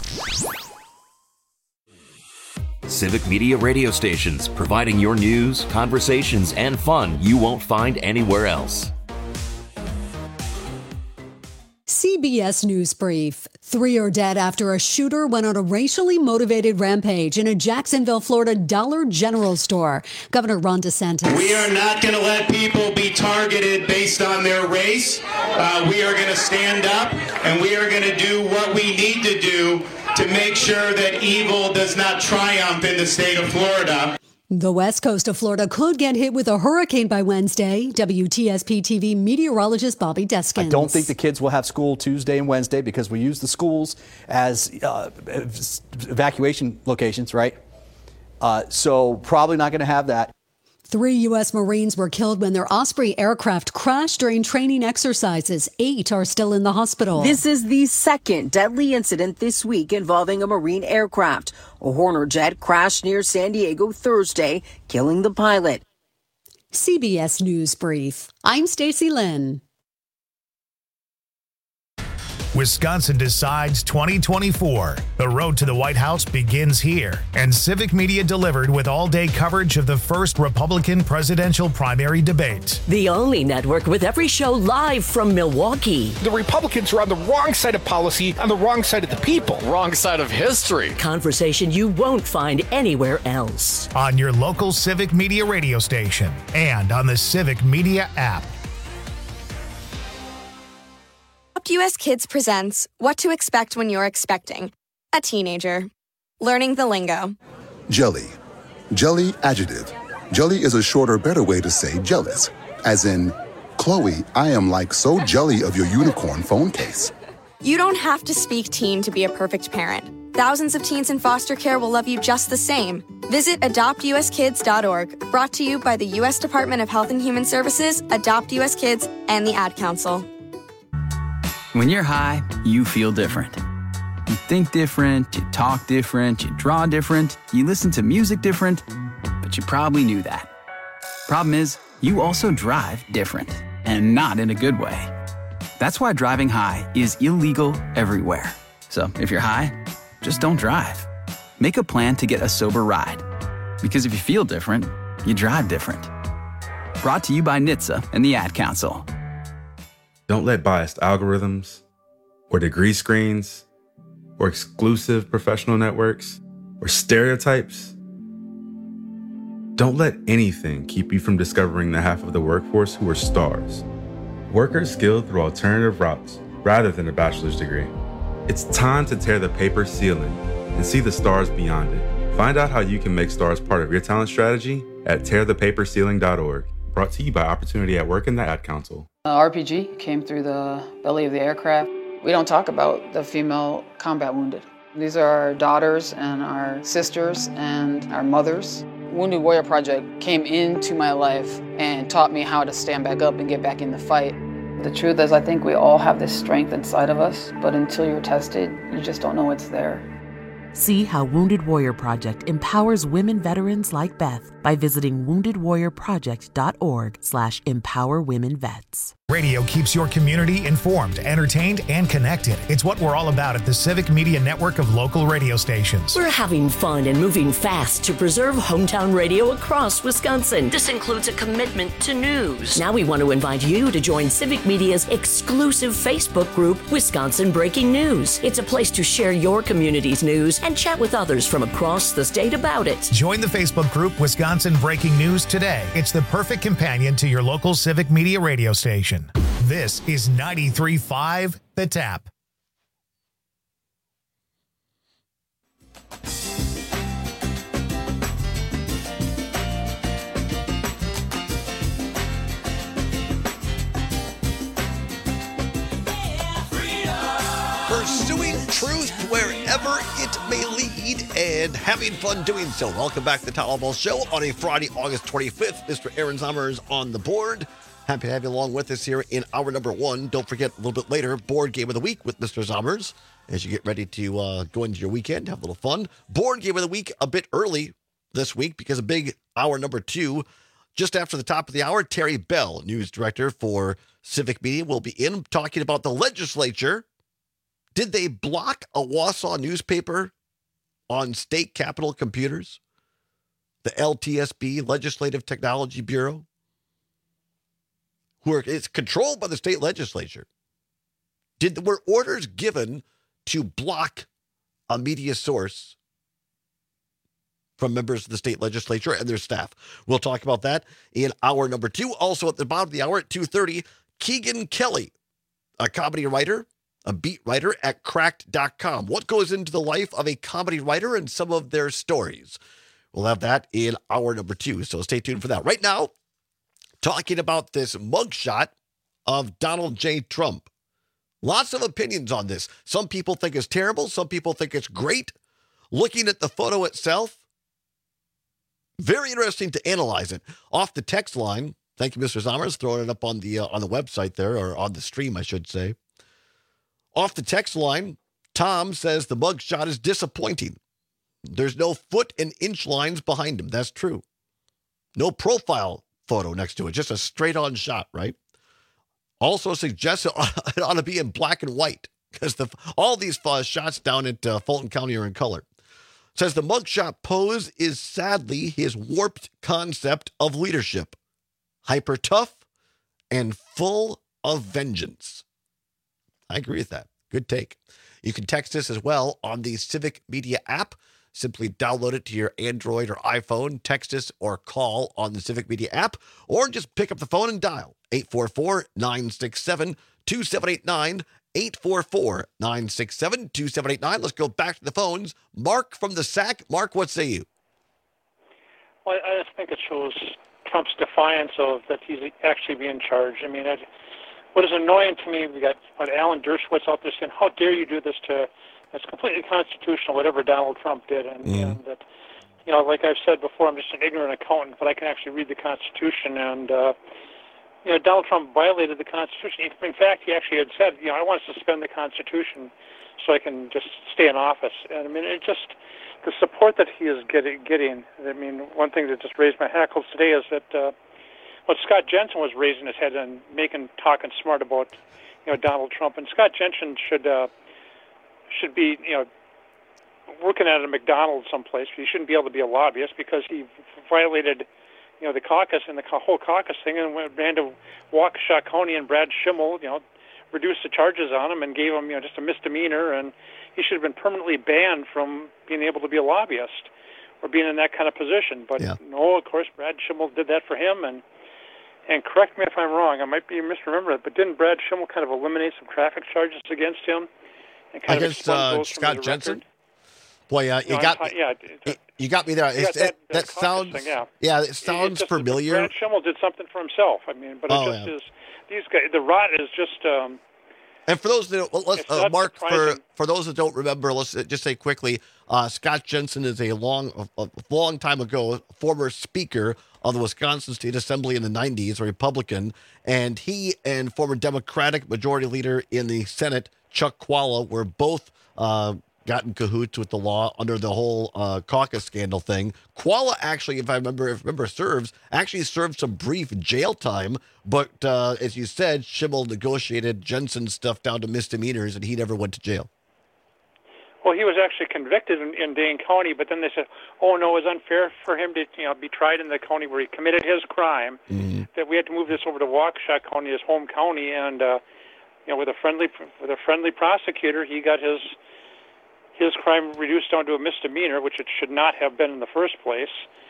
Speaker 9: Civic Media radio stations, providing your news, conversations, and fun you won't find anywhere else.
Speaker 14: C B S News Brief. Three are dead after a shooter went on a racially motivated rampage in a Jacksonville, Florida Dollar General store. Governor Ron DeSantis.
Speaker 15: We are not going to let people be targeted based on their race. Uh, we are going to stand up and we are going to do what we need to do to make sure that evil does not triumph in the state of Florida.
Speaker 14: The west coast of Florida could get hit with a hurricane by Wednesday. W T S P T V meteorologist Bobby Deskins.
Speaker 1: I don't think the kids will have school Tuesday and Wednesday because we use the schools as uh, evacuation locations, right? Uh, so probably not going to have that.
Speaker 14: Three U S Marines were killed when their Osprey aircraft crashed during training exercises. Eight are still in the hospital.
Speaker 2: This is the second deadly incident this week involving a Marine aircraft. A Horner jet crashed near San Diego Thursday, killing the pilot.
Speaker 14: C B S News Brief. I'm Stacey Lynn.
Speaker 5: Wisconsin decides twenty twenty-four. The road to the White House begins here, and Civic Media delivered with all-day coverage of the first Republican presidential primary debate.
Speaker 12: The only network with every show live from Milwaukee.
Speaker 16: The Republicans are on the wrong side of policy, on the wrong side of the people.
Speaker 12: Wrong side of history. Conversation you won't find anywhere else.
Speaker 5: On your local Civic Media radio station and on the Civic Media app.
Speaker 17: U S Kids presents What to Expect When You're Expecting a Teenager. Learning the lingo.
Speaker 18: Jelly. Jelly adjective. Jelly is a shorter, better way to say jealous. As in, Chloe, I am like so jelly of your unicorn phone case.
Speaker 17: You don't have to speak teen to be a perfect parent. Thousands of teens in foster care will love you just the same. Visit adopt u s kids dot org. Brought to you by the U S Department of Health and Human Services, Adopt U S Kids, and the Ad Council.
Speaker 19: When you're high, you feel different. You think different, you talk different, you draw different, you listen to music different, but you probably knew that. Problem is, you also drive different, and not in a good way. That's why driving high is illegal everywhere. So if you're high, just don't drive. Make a plan to get a sober ride. Because if you feel different, you drive different. Brought to you by N H T S A and the Ad Council.
Speaker 20: Don't let biased algorithms or degree screens or exclusive professional networks or stereotypes. Don't let anything keep you from discovering the half of the workforce who are stars. Workers skilled through alternative routes rather than a bachelor's degree. It's time to tear the paper ceiling and see the stars beyond it. Find out how you can make stars part of your talent strategy at tear the paper ceiling dot org. Brought to you by Opportunity at Work and the Ad Council.
Speaker 30: Uh, R P G came through the belly of the aircraft. We don't talk about the female combat wounded. These are our daughters and our sisters and our mothers. Wounded Warrior Project came into my life and taught me how to stand back up and get back in the fight. The truth is, I think we all have this strength inside of us, but until you're tested, you just don't know it's there.
Speaker 21: See how Wounded Warrior Project empowers women veterans like Beth by visiting wounded warrior project dot org slash empower women vets.
Speaker 5: Radio keeps your community informed, entertained, and connected. It's what we're all about at the Civic Media network of local radio stations.
Speaker 12: We're having fun and moving fast to preserve hometown radio across Wisconsin. This includes a commitment to news. Now we want to invite you to join Civic Media's exclusive Facebook group, Wisconsin Breaking News. It's a place to share your community's news and chat with others from across the state about it.
Speaker 5: Join the Facebook group Wisconsin Breaking News today. It's the perfect companion to your local Civic Media radio station. This is ninety-three point five The Tap.
Speaker 23: Pursuing truth wherever it may lead and having fun doing so. Welcome back to the Town Hall Show on a Friday, August twenty-fifth. Mister Aaron Sommer is on the board. Happy to have you along with us here in hour number one. Don't forget, a little bit later, Board Game of the Week with Mister Sommers as you get ready to uh, go into your weekend, have a little fun. Board Game of the Week a bit early this week because a big hour number two. Just after the top of the hour, Terry Bell, news director for Civic Media, will be in talking about the legislature. Did they block a Wausau newspaper on state capitol computers? The L T S B, Legislative Technology Bureau, who are, it's controlled by the state legislature. Did were orders given to block a media source from members of the state legislature and their staff? We'll talk about that in hour number two. Also at the bottom of the hour at two thirty, Keegan Kelly, a comedy writer, a beat writer at cracked dot com. What goes into the life of a comedy writer and some of their stories? We'll have that in hour number two, so stay tuned for that. Right now, talking about this mugshot of Donald J. Trump. Lots of opinions on this. Some people think it's terrible. Some people think it's great. Looking at the photo itself, very interesting to analyze it. Off the text line, thank you, Mister Zommers, throwing it up on the uh, on the website there, or on the stream, I should say. Off the text line, Tom says the mugshot is disappointing. There's no foot and inch lines behind him. That's true. No profile photo next to it, just a straight-on shot, right? Also suggests it ought to be in black and white, because the all these uh, shots down at uh, Fulton County are in color. Says the mugshot pose is sadly his warped concept of leadership. Hyper tough and full of vengeance. I agree with that. Good take. You can text us as well on the Civic Media app. Simply download it to your Android or iPhone, text us or call on the Civic Media app, or just pick up the phone and dial eight four four, nine six seven, two seven eight nine, eight four four, nine six seven, two seven eight nine. Let's go back to the phones. Mark from the S A C. Mark, what say you?
Speaker 3: Well, I just think it shows Trump's defiance of that he's actually being charged. I mean, it, what is annoying to me, we got what Alan Dershowitz out there saying, how dare you do this to, it's completely constitutional, whatever Donald Trump did. And,
Speaker 23: Mm.
Speaker 3: and that, you know, like I've said before, I'm just an ignorant accountant, but I can actually read the Constitution. And, uh, you know, Donald Trump violated the Constitution. In fact, he actually had said, you know, I want to suspend the Constitution so I can just stay in office. And, I mean, it just, the support that he is getting, getting, I mean, one thing that just raised my hackles today is that, uh, what Scott Jensen was raising his head and making, talking smart about, you know, Donald Trump. And Scott Jensen should uh, should be, you know, working at a McDonald's someplace. He shouldn't be able to be a lobbyist because he violated, you know, the caucus and the whole caucus thing, and went, ran to Waukesha County, and Brad Schimmel, you know, reduced the charges on him and gave him, you know, just a misdemeanor, and he should have been permanently banned from being able to be a lobbyist or being in that kind of position. But
Speaker 23: yeah.
Speaker 3: no, of course, Brad Schimmel did that for him. And And correct me if I'm wrong, I might be misremembering it, but didn't Brad Schimmel kind of eliminate some traffic charges against him? And kind
Speaker 23: Against
Speaker 3: of
Speaker 23: uh,
Speaker 3: those
Speaker 23: Scott
Speaker 3: from his
Speaker 23: Jensen?
Speaker 3: record?
Speaker 23: Boy, uh, you
Speaker 3: No, I'm
Speaker 23: got
Speaker 3: ta- yeah, it-
Speaker 23: you got me there.
Speaker 3: yeah,
Speaker 23: It's-
Speaker 3: that-
Speaker 23: it-
Speaker 3: that
Speaker 23: that
Speaker 3: caucus
Speaker 23: sounds
Speaker 3: thing, yeah.
Speaker 23: yeah, it
Speaker 3: It-
Speaker 23: sounds
Speaker 3: it's just-
Speaker 23: familiar.
Speaker 3: Brad Schimmel did something for himself. I mean, but it
Speaker 23: Oh,
Speaker 3: just
Speaker 23: yeah.
Speaker 3: is, these guys, the rot is just, um,
Speaker 23: And for those that don't, well, let's,
Speaker 3: It's
Speaker 23: uh,
Speaker 3: not
Speaker 23: Mark, for,
Speaker 3: surprising.
Speaker 23: for those that don't remember, let's just say quickly, uh, Scott Jensen is a long, a, a long time ago, former speaker of the Wisconsin State Assembly in the nineties, a Republican, and he and former Democratic Majority Leader in the Senate, Chuck Qualla, were both uh, got in cahoots with the law under the whole uh, caucus scandal thing. Qualla actually, if I remember, if remember, serves actually served some brief jail time, but uh, as you said, Schimmel negotiated Jensen's stuff down to misdemeanors, and he never went to jail.
Speaker 3: well, he was actually convicted in, in Dane County, but then they said, oh, no, it was unfair for him to, you know, be tried in the county where he committed his crime,
Speaker 23: Mm-hmm.
Speaker 3: that we had to move this over to Waukesha County, his home county, and, uh, you know, with a friendly with a friendly prosecutor, he got his his crime reduced down to a misdemeanor, which it should not have been in the first place,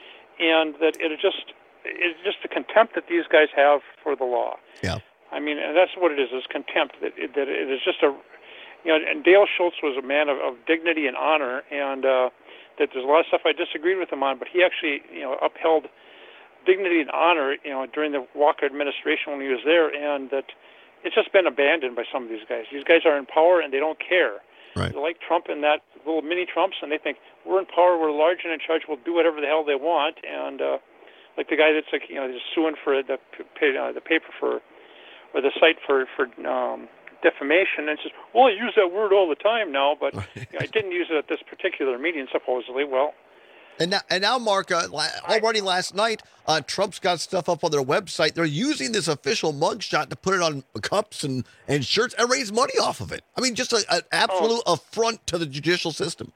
Speaker 3: and that it is just it's just the contempt that these guys have for the law.
Speaker 23: Yeah.
Speaker 3: I mean, and that's what it is, is contempt. That it, that it is just a, you know, and Dale Schultz was a man of, of dignity and honor, and uh, that there's a lot of stuff I disagreed with him on, but he actually, you know, upheld dignity and honor, you know, during the Walker administration when he was there, and that it's just been abandoned by some of these guys. These guys are in power, and they don't care.
Speaker 23: Right.
Speaker 3: They're like Trump and that little mini Trumps, and they think we're in power, we're large and in charge, we'll do whatever the hell they want. And uh, like the guy that's like, you know, he's suing for the uh, the paper for or the site for for um, defamation, and says, well, I use that word all the time now, but you know, I didn't use it at this particular meeting, supposedly. Well.
Speaker 23: And now, and now, Mark, uh, la- already last night, uh, Trump's got stuff up on their website. They're using this official mugshot to put it on cups and, and shirts and raise money off of it. I mean, just an absolute
Speaker 3: Oh.
Speaker 23: affront to the judicial system.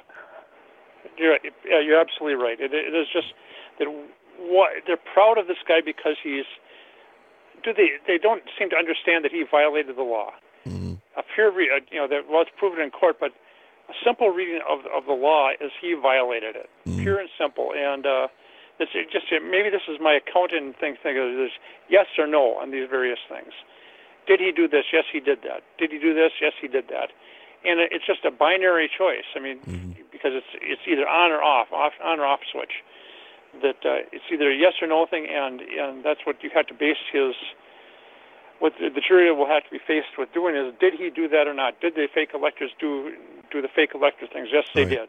Speaker 3: You're, yeah, you're absolutely right. It, it is just that what, they're proud of this guy because he's. Do they? They don't seem to understand that he violated the law.
Speaker 23: Mm-hmm.
Speaker 3: A pure, re- uh, you know, that well, it's proven in court, but a simple reading of of the law is he violated it,
Speaker 23: mm-hmm.
Speaker 3: pure and simple. And uh, it's it just maybe this is my accountant thing. Thing is yes or no on these various things, Did he do this? Yes, he did that. Did he do this? Yes, he did that. And it's just a binary choice. I mean, mm-hmm. because it's it's either on or off, off on or off switch. That uh, it's either a yes or no thing, and and that's what you have to base his. What the, the jury will have to be faced with doing is, did he do that or not? Did the fake electors do do the fake elector things? Yes, they right. did.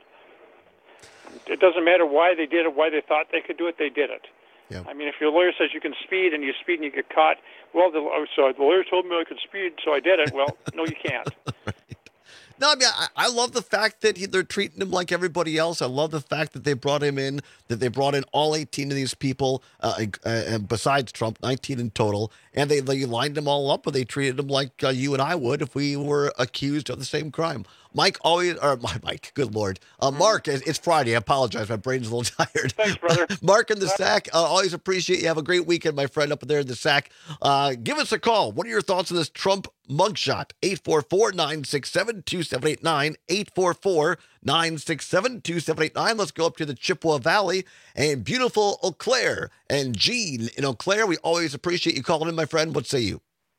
Speaker 3: It doesn't matter why they did it, why they thought they could do it. They did it.
Speaker 23: Yeah.
Speaker 3: I mean, if your lawyer says you can speed and you speed and you get caught, well, the, so the lawyer told me I could speed, so I did it. Well, no, you can't.
Speaker 23: Right. No, I mean, I, I love the fact that he, they're treating him like everybody else. I love the fact that they brought him in, that they brought in all eighteen of these people, uh, uh, besides Trump, nineteen in total, and they, they lined them all up, and they treated them like uh, you and I would if we were accused of the same crime. Mike always, or my Mike, good Lord. Uh, Mark, it's Friday. I apologize. My brain's a little tired.
Speaker 3: Thanks, brother.
Speaker 23: Mark in the Sack, uh, always appreciate you. Have a great weekend, my friend, up there in the Sack. Uh, give us a call. What are your thoughts on this Trump mugshot? eight four four, nine six seven, two seven eight nine. eight four four, nine six seven, two seven eight nine. Let's go up to the Chippewa Valley and beautiful Eau Claire. And Gene in Eau Claire, we always appreciate you calling in, my friend. What say you?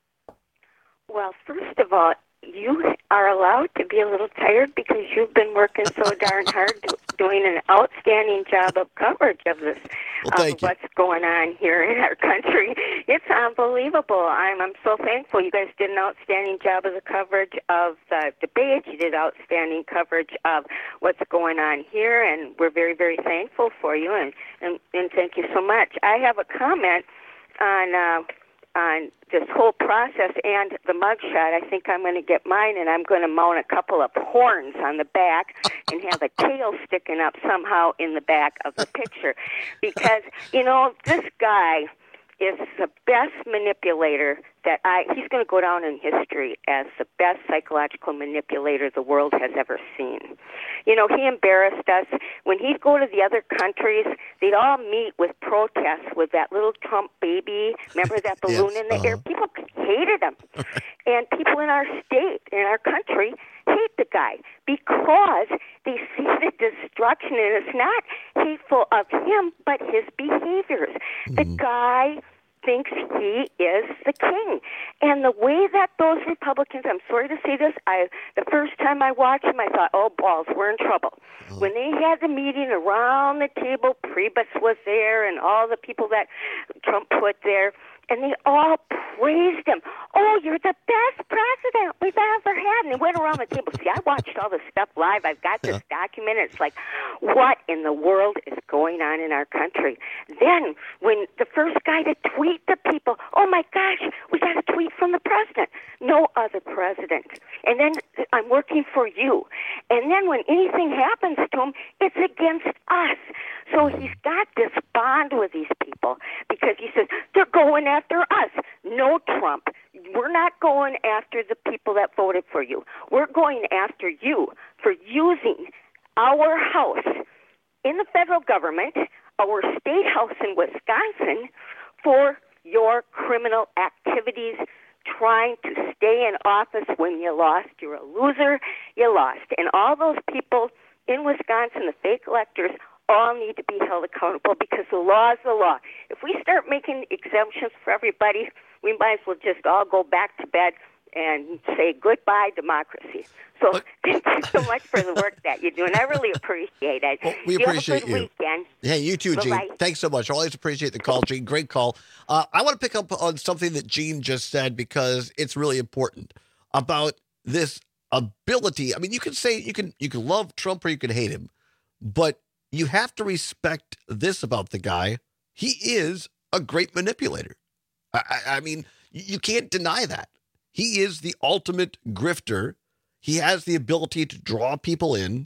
Speaker 4: Well, first of all, you are allowed to be a little tired because you've been working so darn hard do, doing an outstanding job of coverage of this,
Speaker 23: well,
Speaker 4: of what's going on here in our country. It's unbelievable. I'm I'm so thankful. You guys did an outstanding job of the coverage of the debate. You did outstanding coverage of what's going on here, and we're very, very thankful for you, and, and, and thank you so much. I have a comment on... Uh, on this whole process and the mugshot. I think I'm going to get mine, and I'm going to mount a couple of horns on the back and have a tail sticking up somehow in the back of the picture. Because, you know, this guy is the best manipulator that I, he's going to go down in history as the best psychological manipulator the world has ever seen. You know, he embarrassed us. When he'd go to the other countries, they'd all meet with protests with that little Trump baby. Remember that balloon yes, in the uh-huh. air? People hated him. And people in our state, in our country, hate the guy because they see the destruction, and it's not hateful of him, but his behaviors. Mm-hmm. The guy thinks he is the king. And the way that those Republicans, I'm sorry to say this, I the first time I watched them, I thought, oh, balls, we're in trouble. Oh. When they had the meeting around the table, Priebus was there and all the people that Trump put there, and they all praised him. Oh, you're the best president we've ever had. And they went around the table. See, I watched all this stuff live. I've got this yeah. document. It's like, what in the world is going on in our country? Then, when the first guy to tweet the people, oh, my gosh, we got a tweet from the president. No other president. And then, I'm working for you. And then when anything happens to him, it's against us. So he's got this bond with these people because he says, they're going after us. No, Trump, we're not going after the people that voted for you. We're going after you for using our house in the federal government, our state house in Wisconsin, for your criminal activities, trying to stay in office when you lost. You're a loser. You lost. And all those people in Wisconsin, the fake electors, all need to be held accountable because the law is the law. If we start making exemptions for everybody, we might as well just all go back to bed and say goodbye, democracy. So thank you so much for the work that you do, and I really appreciate it.
Speaker 23: Well, we
Speaker 4: you
Speaker 23: appreciate
Speaker 4: have a good
Speaker 23: you.
Speaker 4: Weekend.
Speaker 23: Yeah, you too, Gene.
Speaker 4: Bye-bye.
Speaker 23: Thanks so much. I always appreciate the call, Gene. Great call. Uh, I want to pick up on something that Gene just said because it's really important about this ability. I mean, you can say you can you can love Trump or you can hate him, but you have to respect this about the guy. He is a great manipulator. I, I, I mean, you can't deny that. He is the ultimate grifter. He has the ability to draw people in.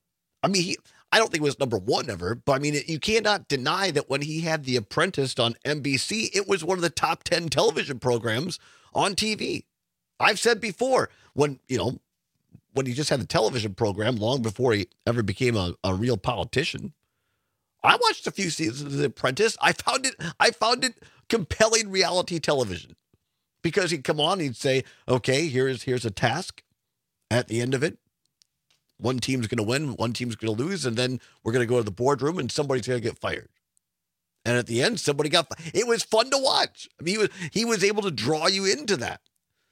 Speaker 23: I mean, he, I don't think it was number one ever, but I mean, you cannot deny that when he had The Apprentice on N B C, it was one of the top ten television programs on T V. I've said before, when, you know, when he just had the television program long before he ever became a, a real politician, I watched a few seasons of The Apprentice. I found it, I found it compelling reality television because he'd come on and he'd say, okay, here's, here's a task. At the end of it, one team's going to win, one team's going to lose, and then we're going to go to the boardroom and somebody's going to get fired. And at the end, somebody got fired. It was fun to watch. I mean, he was, he was able to draw you into that.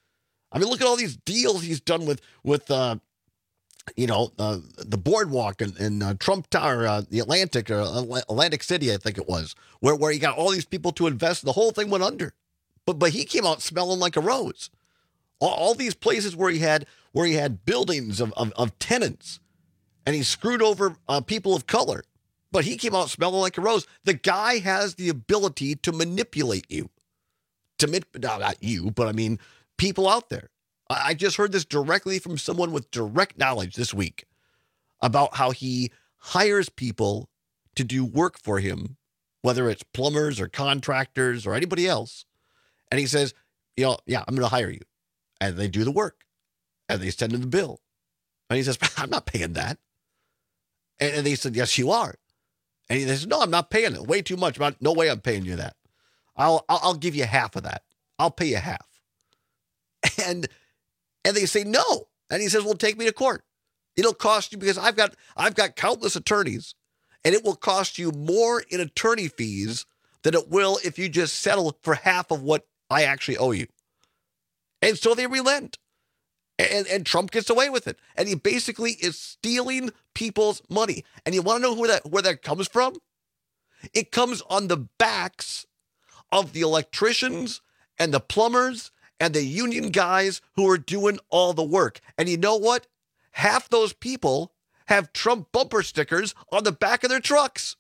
Speaker 23: I mean, look at all these deals he's done with, with uh, you know, uh, the boardwalk and, and uh, Trump Tower, uh, the Atlantic, or Atlantic City, I think it was, where, where he got all these people to invest. The whole thing went under. But but he came out smelling like a rose. All, all these places where he had where he had buildings of, of, of tenants, and he screwed over uh, people of color. But he came out smelling like a rose. The guy has the ability to manipulate you. To no, not you, but I mean people out there. I, I just heard this directly from someone with direct knowledge this week about how he hires people to do work for him, whether it's plumbers or contractors or anybody else. And he says, you know, yeah, I'm going to hire you. And they do the work. And they send him the bill. And he says, I'm not paying that. And, and they said, yes, you are. And he says, no, I'm not paying it. Way too much. No way I'm paying you that. I'll, I'll I'll give you half of that. I'll pay you half. And and they say no. And he says, well, take me to court. It'll cost you because I've got I've got countless attorneys. And it will cost you more in attorney fees than it will if you just settle for half of what I actually owe you. And so they relent. And, and Trump gets away with it. And he basically is stealing people's money. And you want to know where that, where that comes from? It comes on the backs of the electricians and the plumbers and the union guys who are doing all the work. And you know what? Half those people have Trump bumper stickers on the back of their trucks.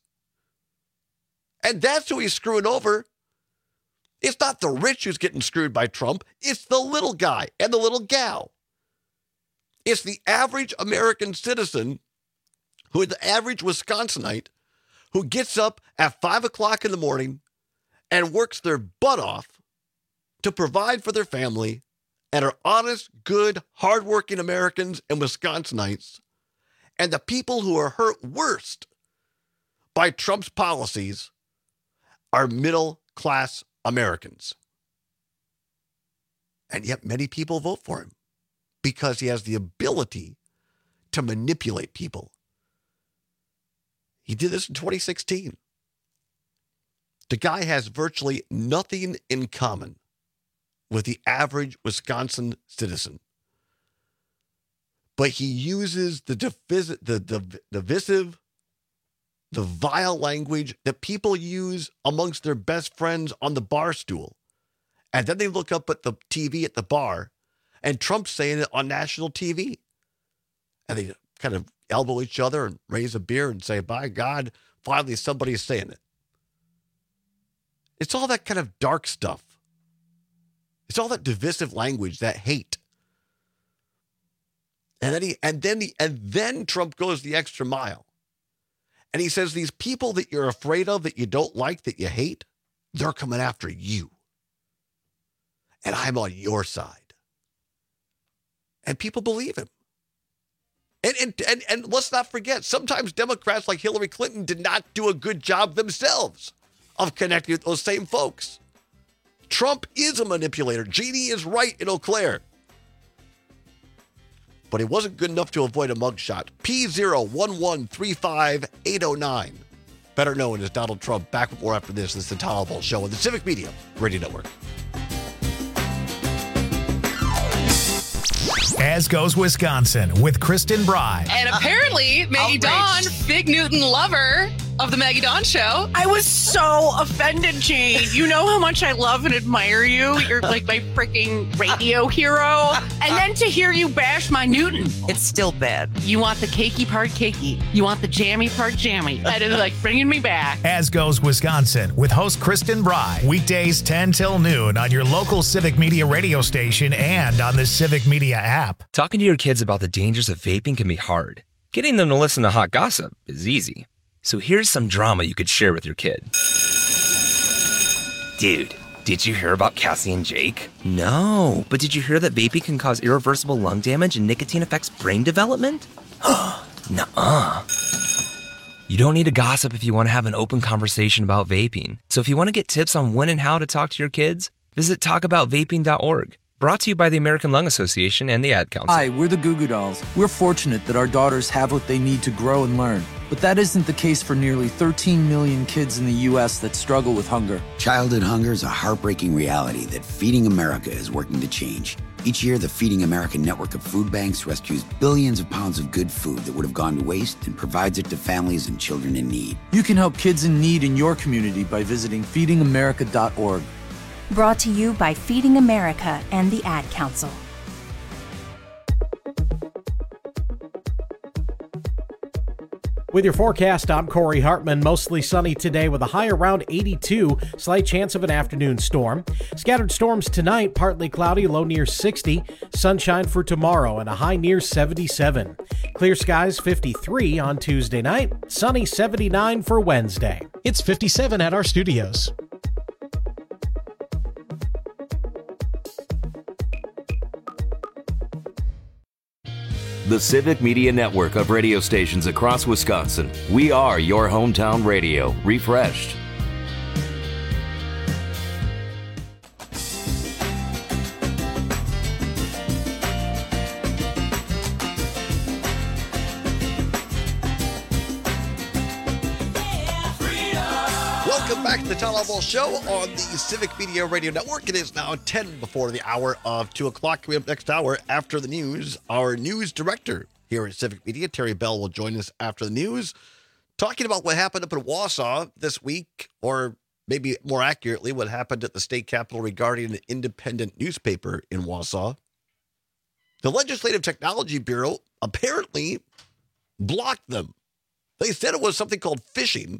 Speaker 23: And that's who he's screwing over. It's not the rich who's getting screwed by Trump. It's the little guy and the little gal. It's the average American citizen who is the average Wisconsinite who gets up at five o'clock in the morning and works their butt off to provide for their family and are honest, good, hardworking Americans and Wisconsinites. And the people who are hurt worst by Trump's policies are middle-class Americans. And yet many people vote for him because he has the ability to manipulate people. He did this in twenty sixteen. The guy has virtually nothing in common with the average Wisconsin citizen. But he uses the divis- the, the divisive, the vile language that people use amongst their best friends on the bar stool. And then they look up at the T V at the bar, and Trump's saying it on national T V. And they kind of elbow each other and raise a beer and say, by God, finally somebody's saying it. It's all that kind of dark stuff. It's all that divisive language, that hate. And then he, and then he, and then Trump goes the extra mile. And he says, these people that you're afraid of, that you don't like, that you hate, they're coming after you. And I'm on your side. And people believe him. And, and, and, and let's not forget, sometimes Democrats like Hillary Clinton did not do a good job themselves of connecting with those same folks. Trump is a manipulator. Jeannie is right in Eau Claire. But it wasn't good enough to avoid a mugshot. P zero one one three five eight zero nine. Better known as Donald Trump. Back with more after this. This is the Tom Ball Show on the Civic Media Radio Network.
Speaker 5: As Goes Wisconsin with Kristen Bry.
Speaker 6: And apparently, Maggie Dawn, Big Newton lover of the Maggie Dawn Show. I was so offended, Jane. You know how much I love and admire you. You're like my freaking radio hero. And then to hear you bash my Newton. It's still bad. You want the cakey part cakey. You want the jammy part jammy. That is like bringing me back.
Speaker 5: As Goes Wisconsin with host Kristen Bry. Weekdays ten till noon on your local Civic Media radio station and on the Civic Media app.
Speaker 7: Talking to your kids about the dangers of vaping can be hard. Getting them to listen to hot gossip is easy. So here's some drama you could share with your kid. Dude, did you hear about Cassie and Jake? No, but did you hear that vaping can cause irreversible lung damage and nicotine affects brain development? Nuh-uh. You don't need to gossip if you want to have an open conversation about vaping. So if you want to get tips on when and how to talk to your kids, visit talk about vaping dot org. Brought to you by the American Lung Association and the Ad Council.
Speaker 8: Hi, we're the Goo Goo Dolls. We're fortunate that our daughters have what they need to grow and learn. But that isn't the case for nearly thirteen million kids in the U S that struggle with hunger.
Speaker 10: Childhood hunger is a heartbreaking reality that Feeding America is working to change. Each year, the Feeding America network of food banks rescues billions of pounds of good food that would have gone to waste and provides it to families and children in need.
Speaker 8: You can help kids in need in your community by visiting feeding america dot org.
Speaker 11: Brought to you by Feeding America and the Ad Council.
Speaker 13: With your forecast, I'm Corey Hartman. Mostly sunny today with a high around eighty-two. Slight chance of an afternoon storm. Scattered storms tonight, partly cloudy, low near sixty. Sunshine for tomorrow and a high near seventy-seven. Clear skies fifty-three on Tuesday night. Sunny seventy-nine for Wednesday.
Speaker 22: It's fifty-seven at our studios.
Speaker 9: The Civic Media Network of radio stations across Wisconsin. We are your hometown radio, refreshed.
Speaker 23: Welcome back to the Tom Ball Show on the Civic Media Radio Network. It is now ten before the hour of two o'clock. Coming up next hour after the news, our news director here at Civic Media, Terry Bell, will join us after the news, talking about what happened up in Wausau this week, or maybe more accurately, what happened at the state capitol regarding an independent newspaper in Wausau. The Legislative Technology Bureau apparently blocked them. They said it was something called phishing.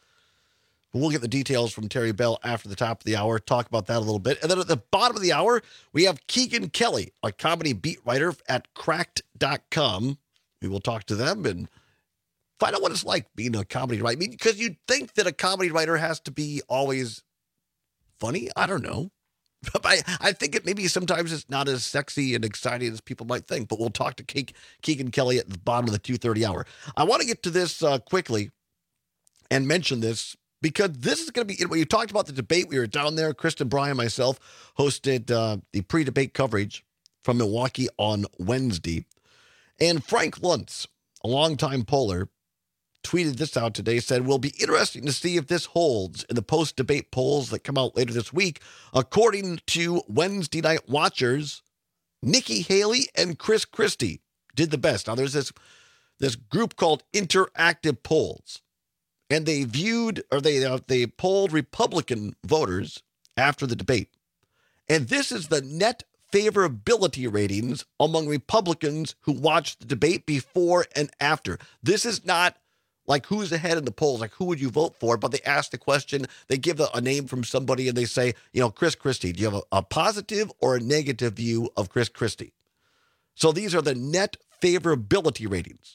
Speaker 23: We'll get the details from Terry Bell after the top of the hour, talk about that a little bit. And then at the bottom of the hour, we have Keegan Kelly, a comedy beat writer at cracked dot com. We will talk to them and find out what it's like being a comedy writer. I mean, because you'd think that a comedy writer has to be always funny. I don't know. I, I think it maybe sometimes it's not as sexy and exciting as people might think, but we'll talk to Ke- Keegan Kelly at the bottom of the two thirty hour. I want to get to this uh, quickly and mention this, because this is going to be, when you talked about the debate, we were down there, Kristen Bryan, myself, hosted uh, the pre-debate coverage from Milwaukee on Wednesday. And Frank Luntz, a longtime poller, tweeted this out today, said, "Will be interesting to see if this holds in the post-debate polls that come out later this week. According to Wednesday night watchers, Nikki Haley and Chris Christie did the best." Now, there's this, this group called Interactive Polls. And they viewed, or they uh, they polled Republican voters after the debate. And this is the net favorability ratings among Republicans who watched the debate before and after. This is not like who's ahead in the polls, like who would you vote for, but they ask the question, they give a, a name from somebody, and they say, you know, Chris Christie, do you have a, a positive or a negative view of Chris Christie? So these are the net favorability ratings.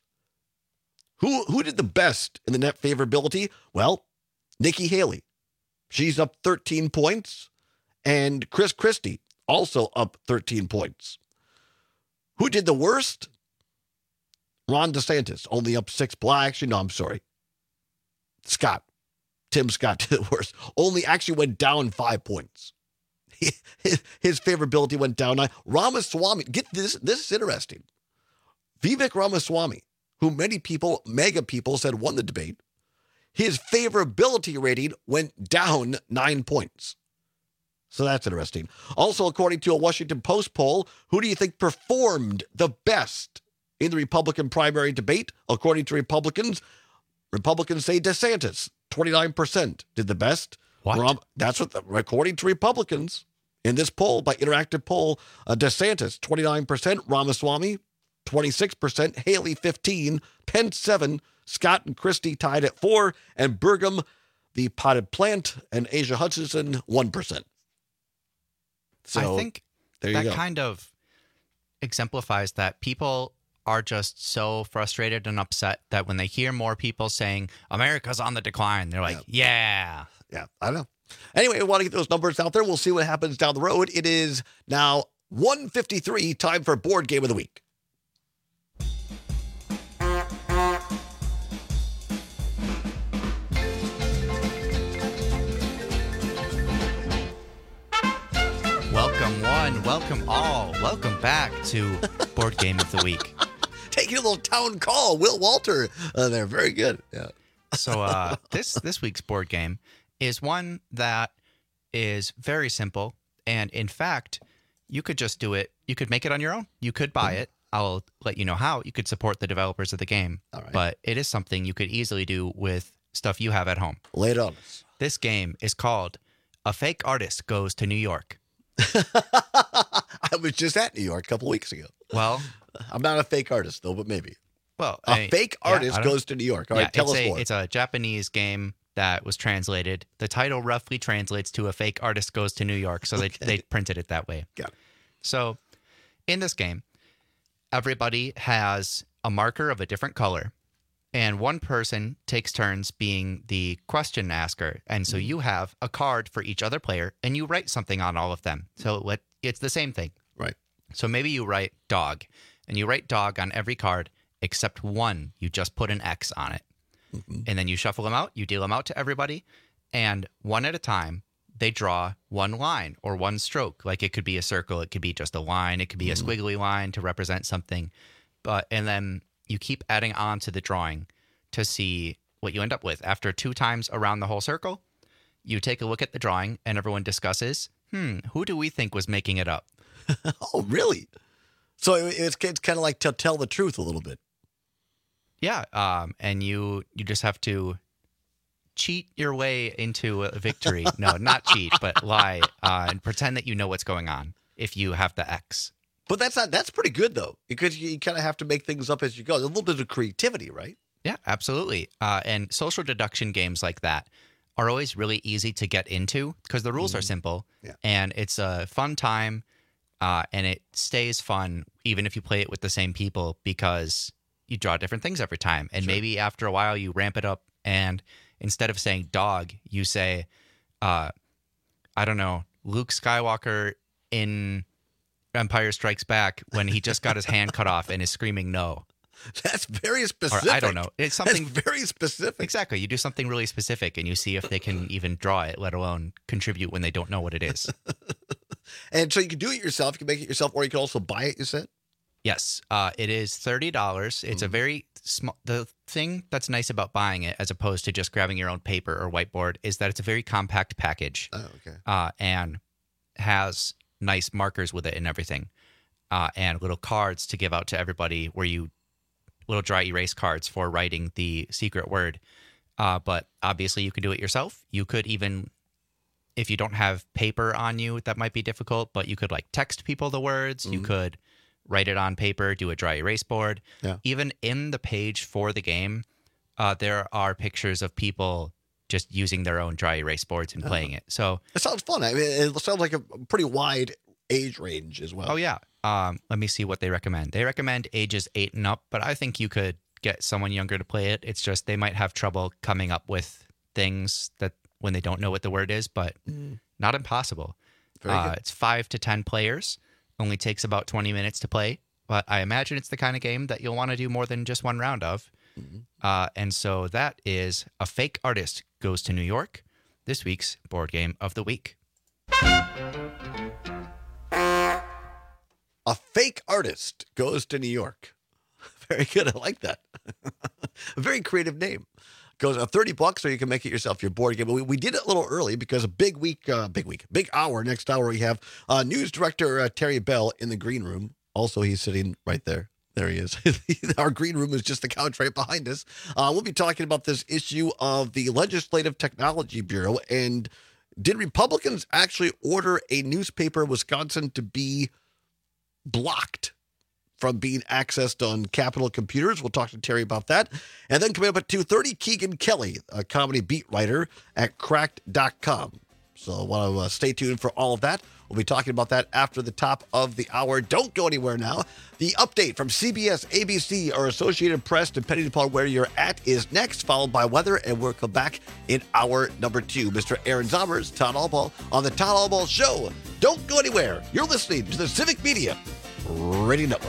Speaker 23: Who who did the best in the net favorability? Well, Nikki Haley. She's up thirteen points. And Chris Christie, also up thirteen points. Who did the worst? Ron DeSantis, only up six. Well, actually, no, I'm sorry. Scott. Tim Scott did the worst. Only actually went down five points. His, his favorability went down nine. Ramaswamy, get this, this is interesting. Vivek Ramaswamy, who many people, mega people, said won the debate, his favorability rating went down nine points. So that's interesting. Also, according to a Washington Post poll, who do you think performed the best in the Republican primary debate? According to Republicans, Republicans say DeSantis, twenty-nine percent did the best.
Speaker 22: What?
Speaker 23: Ram, that's what, the, according to Republicans, in this poll, by Interactive Poll, uh, DeSantis, twenty-nine percent, Ramaswamy, twenty-six percent, Haley fifteen, Pence seven, Scott and Christie tied at four, and Burgum, the potted plant, and Asia Hutchinson one percent. So
Speaker 24: I think
Speaker 23: there you
Speaker 24: that
Speaker 23: go.
Speaker 24: kind of exemplifies that people are just so frustrated and upset that when they hear more people saying America's on the decline, they're like, yeah.
Speaker 23: Yeah, I know. Anyway, I want to get those numbers out there. We'll see what happens down the road. It is now one fifty-three, time for Board Game of the Week.
Speaker 24: Welcome one, welcome all, welcome back to Board Game of the Week.
Speaker 23: Taking a little town call, Will Walter. Uh, they're very good. Yeah.
Speaker 24: So uh, this this week's board game is one that is very simple, and in fact, You could just do it. You could make it on your own. You could buy mm-hmm. it. I'll let you know how. You could support the developers of the game.
Speaker 23: All right.
Speaker 24: But it is something you could easily do with stuff you have at home.
Speaker 23: Lay it on us.
Speaker 24: This game is called A Fake Artist Goes to New York.
Speaker 23: I was just at New York a couple weeks ago.
Speaker 24: Well,
Speaker 23: I'm not a fake artist, though, but maybe.
Speaker 24: Well,
Speaker 23: a
Speaker 24: I,
Speaker 23: fake
Speaker 24: yeah,
Speaker 23: artist goes to New York. All
Speaker 24: yeah,
Speaker 23: right, tell us
Speaker 24: a,
Speaker 23: more.
Speaker 24: It's a Japanese game that was translated. The title roughly translates to A Fake Artist Goes to New York, so
Speaker 23: Okay.
Speaker 24: they, they printed it that way.
Speaker 23: Got it.
Speaker 24: So in this game, everybody has a marker of a different color, and one person takes turns being the question asker. And so you have a card for each other player, and you write something on all of them. So what it's the same thing.
Speaker 23: Right.
Speaker 24: So maybe you write dog, and you write dog on every card except one. You just put an X on it. Mm-hmm. And then you shuffle them out, you deal them out to everybody, and one at a time, they draw one line or one stroke. Like it could be a circle, it could be just a line, it could be mm-hmm. a squiggly line to represent something. But and then you keep adding on to the drawing to see what you end up with. After two times around the whole circle, you take a look at the drawing and everyone discusses, hmm, who do we think was making it up?
Speaker 23: Oh, really? So it's, it's kind of like to tell the truth a little bit.
Speaker 24: Yeah, um, and you you just have to cheat your way into a victory. No, not cheat, but lie uh, and pretend that you know what's going on if you have the X.
Speaker 23: But that's not that's pretty good, though, because you kind of have to make things up as you go. A little bit of creativity, right?
Speaker 24: Yeah, absolutely. Uh, and social deduction games like that are always really easy to get into because the rules mm-hmm. are simple
Speaker 23: yeah.
Speaker 24: and it's a fun time uh, and it stays fun even if you play it with the same people because you draw different things every time. And sure. maybe after a while you ramp it up and instead of saying dog, you say, uh, I don't know, Luke Skywalker in Empire Strikes Back when he just got his hand cut off and is screaming no.
Speaker 23: That's very specific.
Speaker 24: Or, I don't know. It's something
Speaker 23: That's very specific.
Speaker 24: Exactly. You do something really specific and you see if they can even draw it, let alone contribute when they don't know what it is.
Speaker 23: And so you can do it yourself. You can make it yourself, or you can also buy it, you said?
Speaker 24: Yes. Uh, it is thirty dollars. It's mm. a very small. The thing that's nice about buying it as opposed to just grabbing your own paper or whiteboard is that it's a very compact package.
Speaker 23: Oh, okay.
Speaker 24: Uh, and has nice markers with it and everything. Uh, and little cards to give out to everybody where you little dry erase cards for writing the secret word. Uh, but obviously you can do it yourself. You could even, if you don't have paper on you, that might be difficult, but you could like text people the words. Mm-hmm. You could write it on paper, do a dry erase board.
Speaker 23: Yeah.
Speaker 24: Even in the page for the game, uh, there are pictures of people just using their own dry erase boards and uh-huh. playing it. So
Speaker 23: it sounds fun. I mean, it sounds like a pretty wide age range as well.
Speaker 24: Oh, yeah. Um, let me see what they recommend. They recommend ages eight and up, but I think you could get someone younger to play it. It's just they might have trouble coming up with things that when they don't know what the word is, but mm. not impossible. Uh, it's five to ten players. Only takes about twenty minutes to play, but I imagine it's the kind of game that you'll want to do more than just one round of. Mm-hmm. Uh, and so that is A Fake Artist Goes to New York, this week's board game of the week.
Speaker 23: A Fake Artist Goes to New York. Very good. I like that. A very creative name. Goes uh, thirty bucks, or you can make it yourself your board game. But we, we did it a little early because a big week, uh, big week, big hour. Next hour, we have uh, news director uh, Terry Bell in the green room. Also, he's sitting right there. There he is. Our green room is just the couch right behind us. Uh, we'll be talking about this issue of the Legislative Technology Bureau. And did Republicans actually order a newspaper in Wisconsin to be blocked from being accessed on Capitol computers? We'll talk to Terry about that. And then coming up at two thirty, Keegan Kelly, a comedy beat writer at cracked dot com. So I want to uh, stay tuned for all of that. We'll be talking about that after the top of the hour. Don't go anywhere now. The update from C B S, A B C, or Associated Press, depending upon where you're at, is next, followed by weather, and we'll come back in hour number two. Mister Aaron Zommers, Todd Albaugh on the Todd Albaugh Show. Don't go anywhere. You're listening to the Civic Media Radio Network.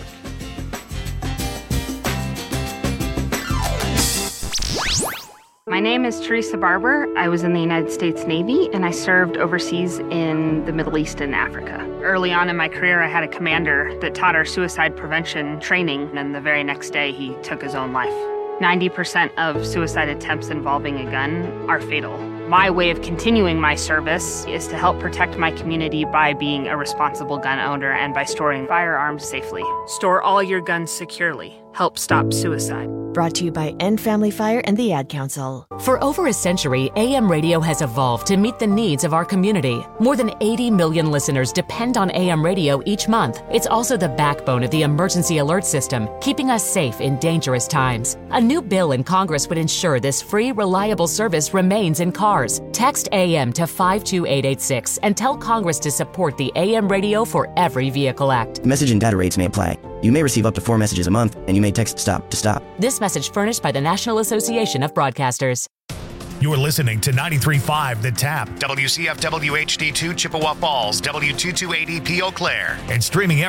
Speaker 1: My name is Teresa Barber. I was in the United States Navy, and I served overseas in the Middle East and Africa. Early on in my career, I had a commander that taught our suicide prevention training, and the very next day, he took his own life. ninety percent of suicide attempts involving a gun are fatal. My way of continuing my service is to help protect my community by being a responsible gun owner and by storing firearms safely. Store all your guns securely. Help stop suicide.
Speaker 2: Brought to you by End Family Fire and the Ad Council.
Speaker 14: For over a century, A M radio has evolved to meet the needs of our community. More than eighty million listeners depend on A M radio each month. It's also the backbone of the emergency alert system, keeping us safe in dangerous times. A new bill in Congress would ensure this free, reliable service remains in cars. Text A M to five two eight eight six and tell Congress to support the A M Radio for Every Vehicle Act.
Speaker 15: Message and data rates may apply. You may receive up to four messages a month, and you may text STOP to stop.
Speaker 14: This message furnished by the National Association of Broadcasters.
Speaker 5: You're listening to ninety-three point five The Tap, W C F W H D two Chippewa Falls, W two two eight E P Eau Claire, and streaming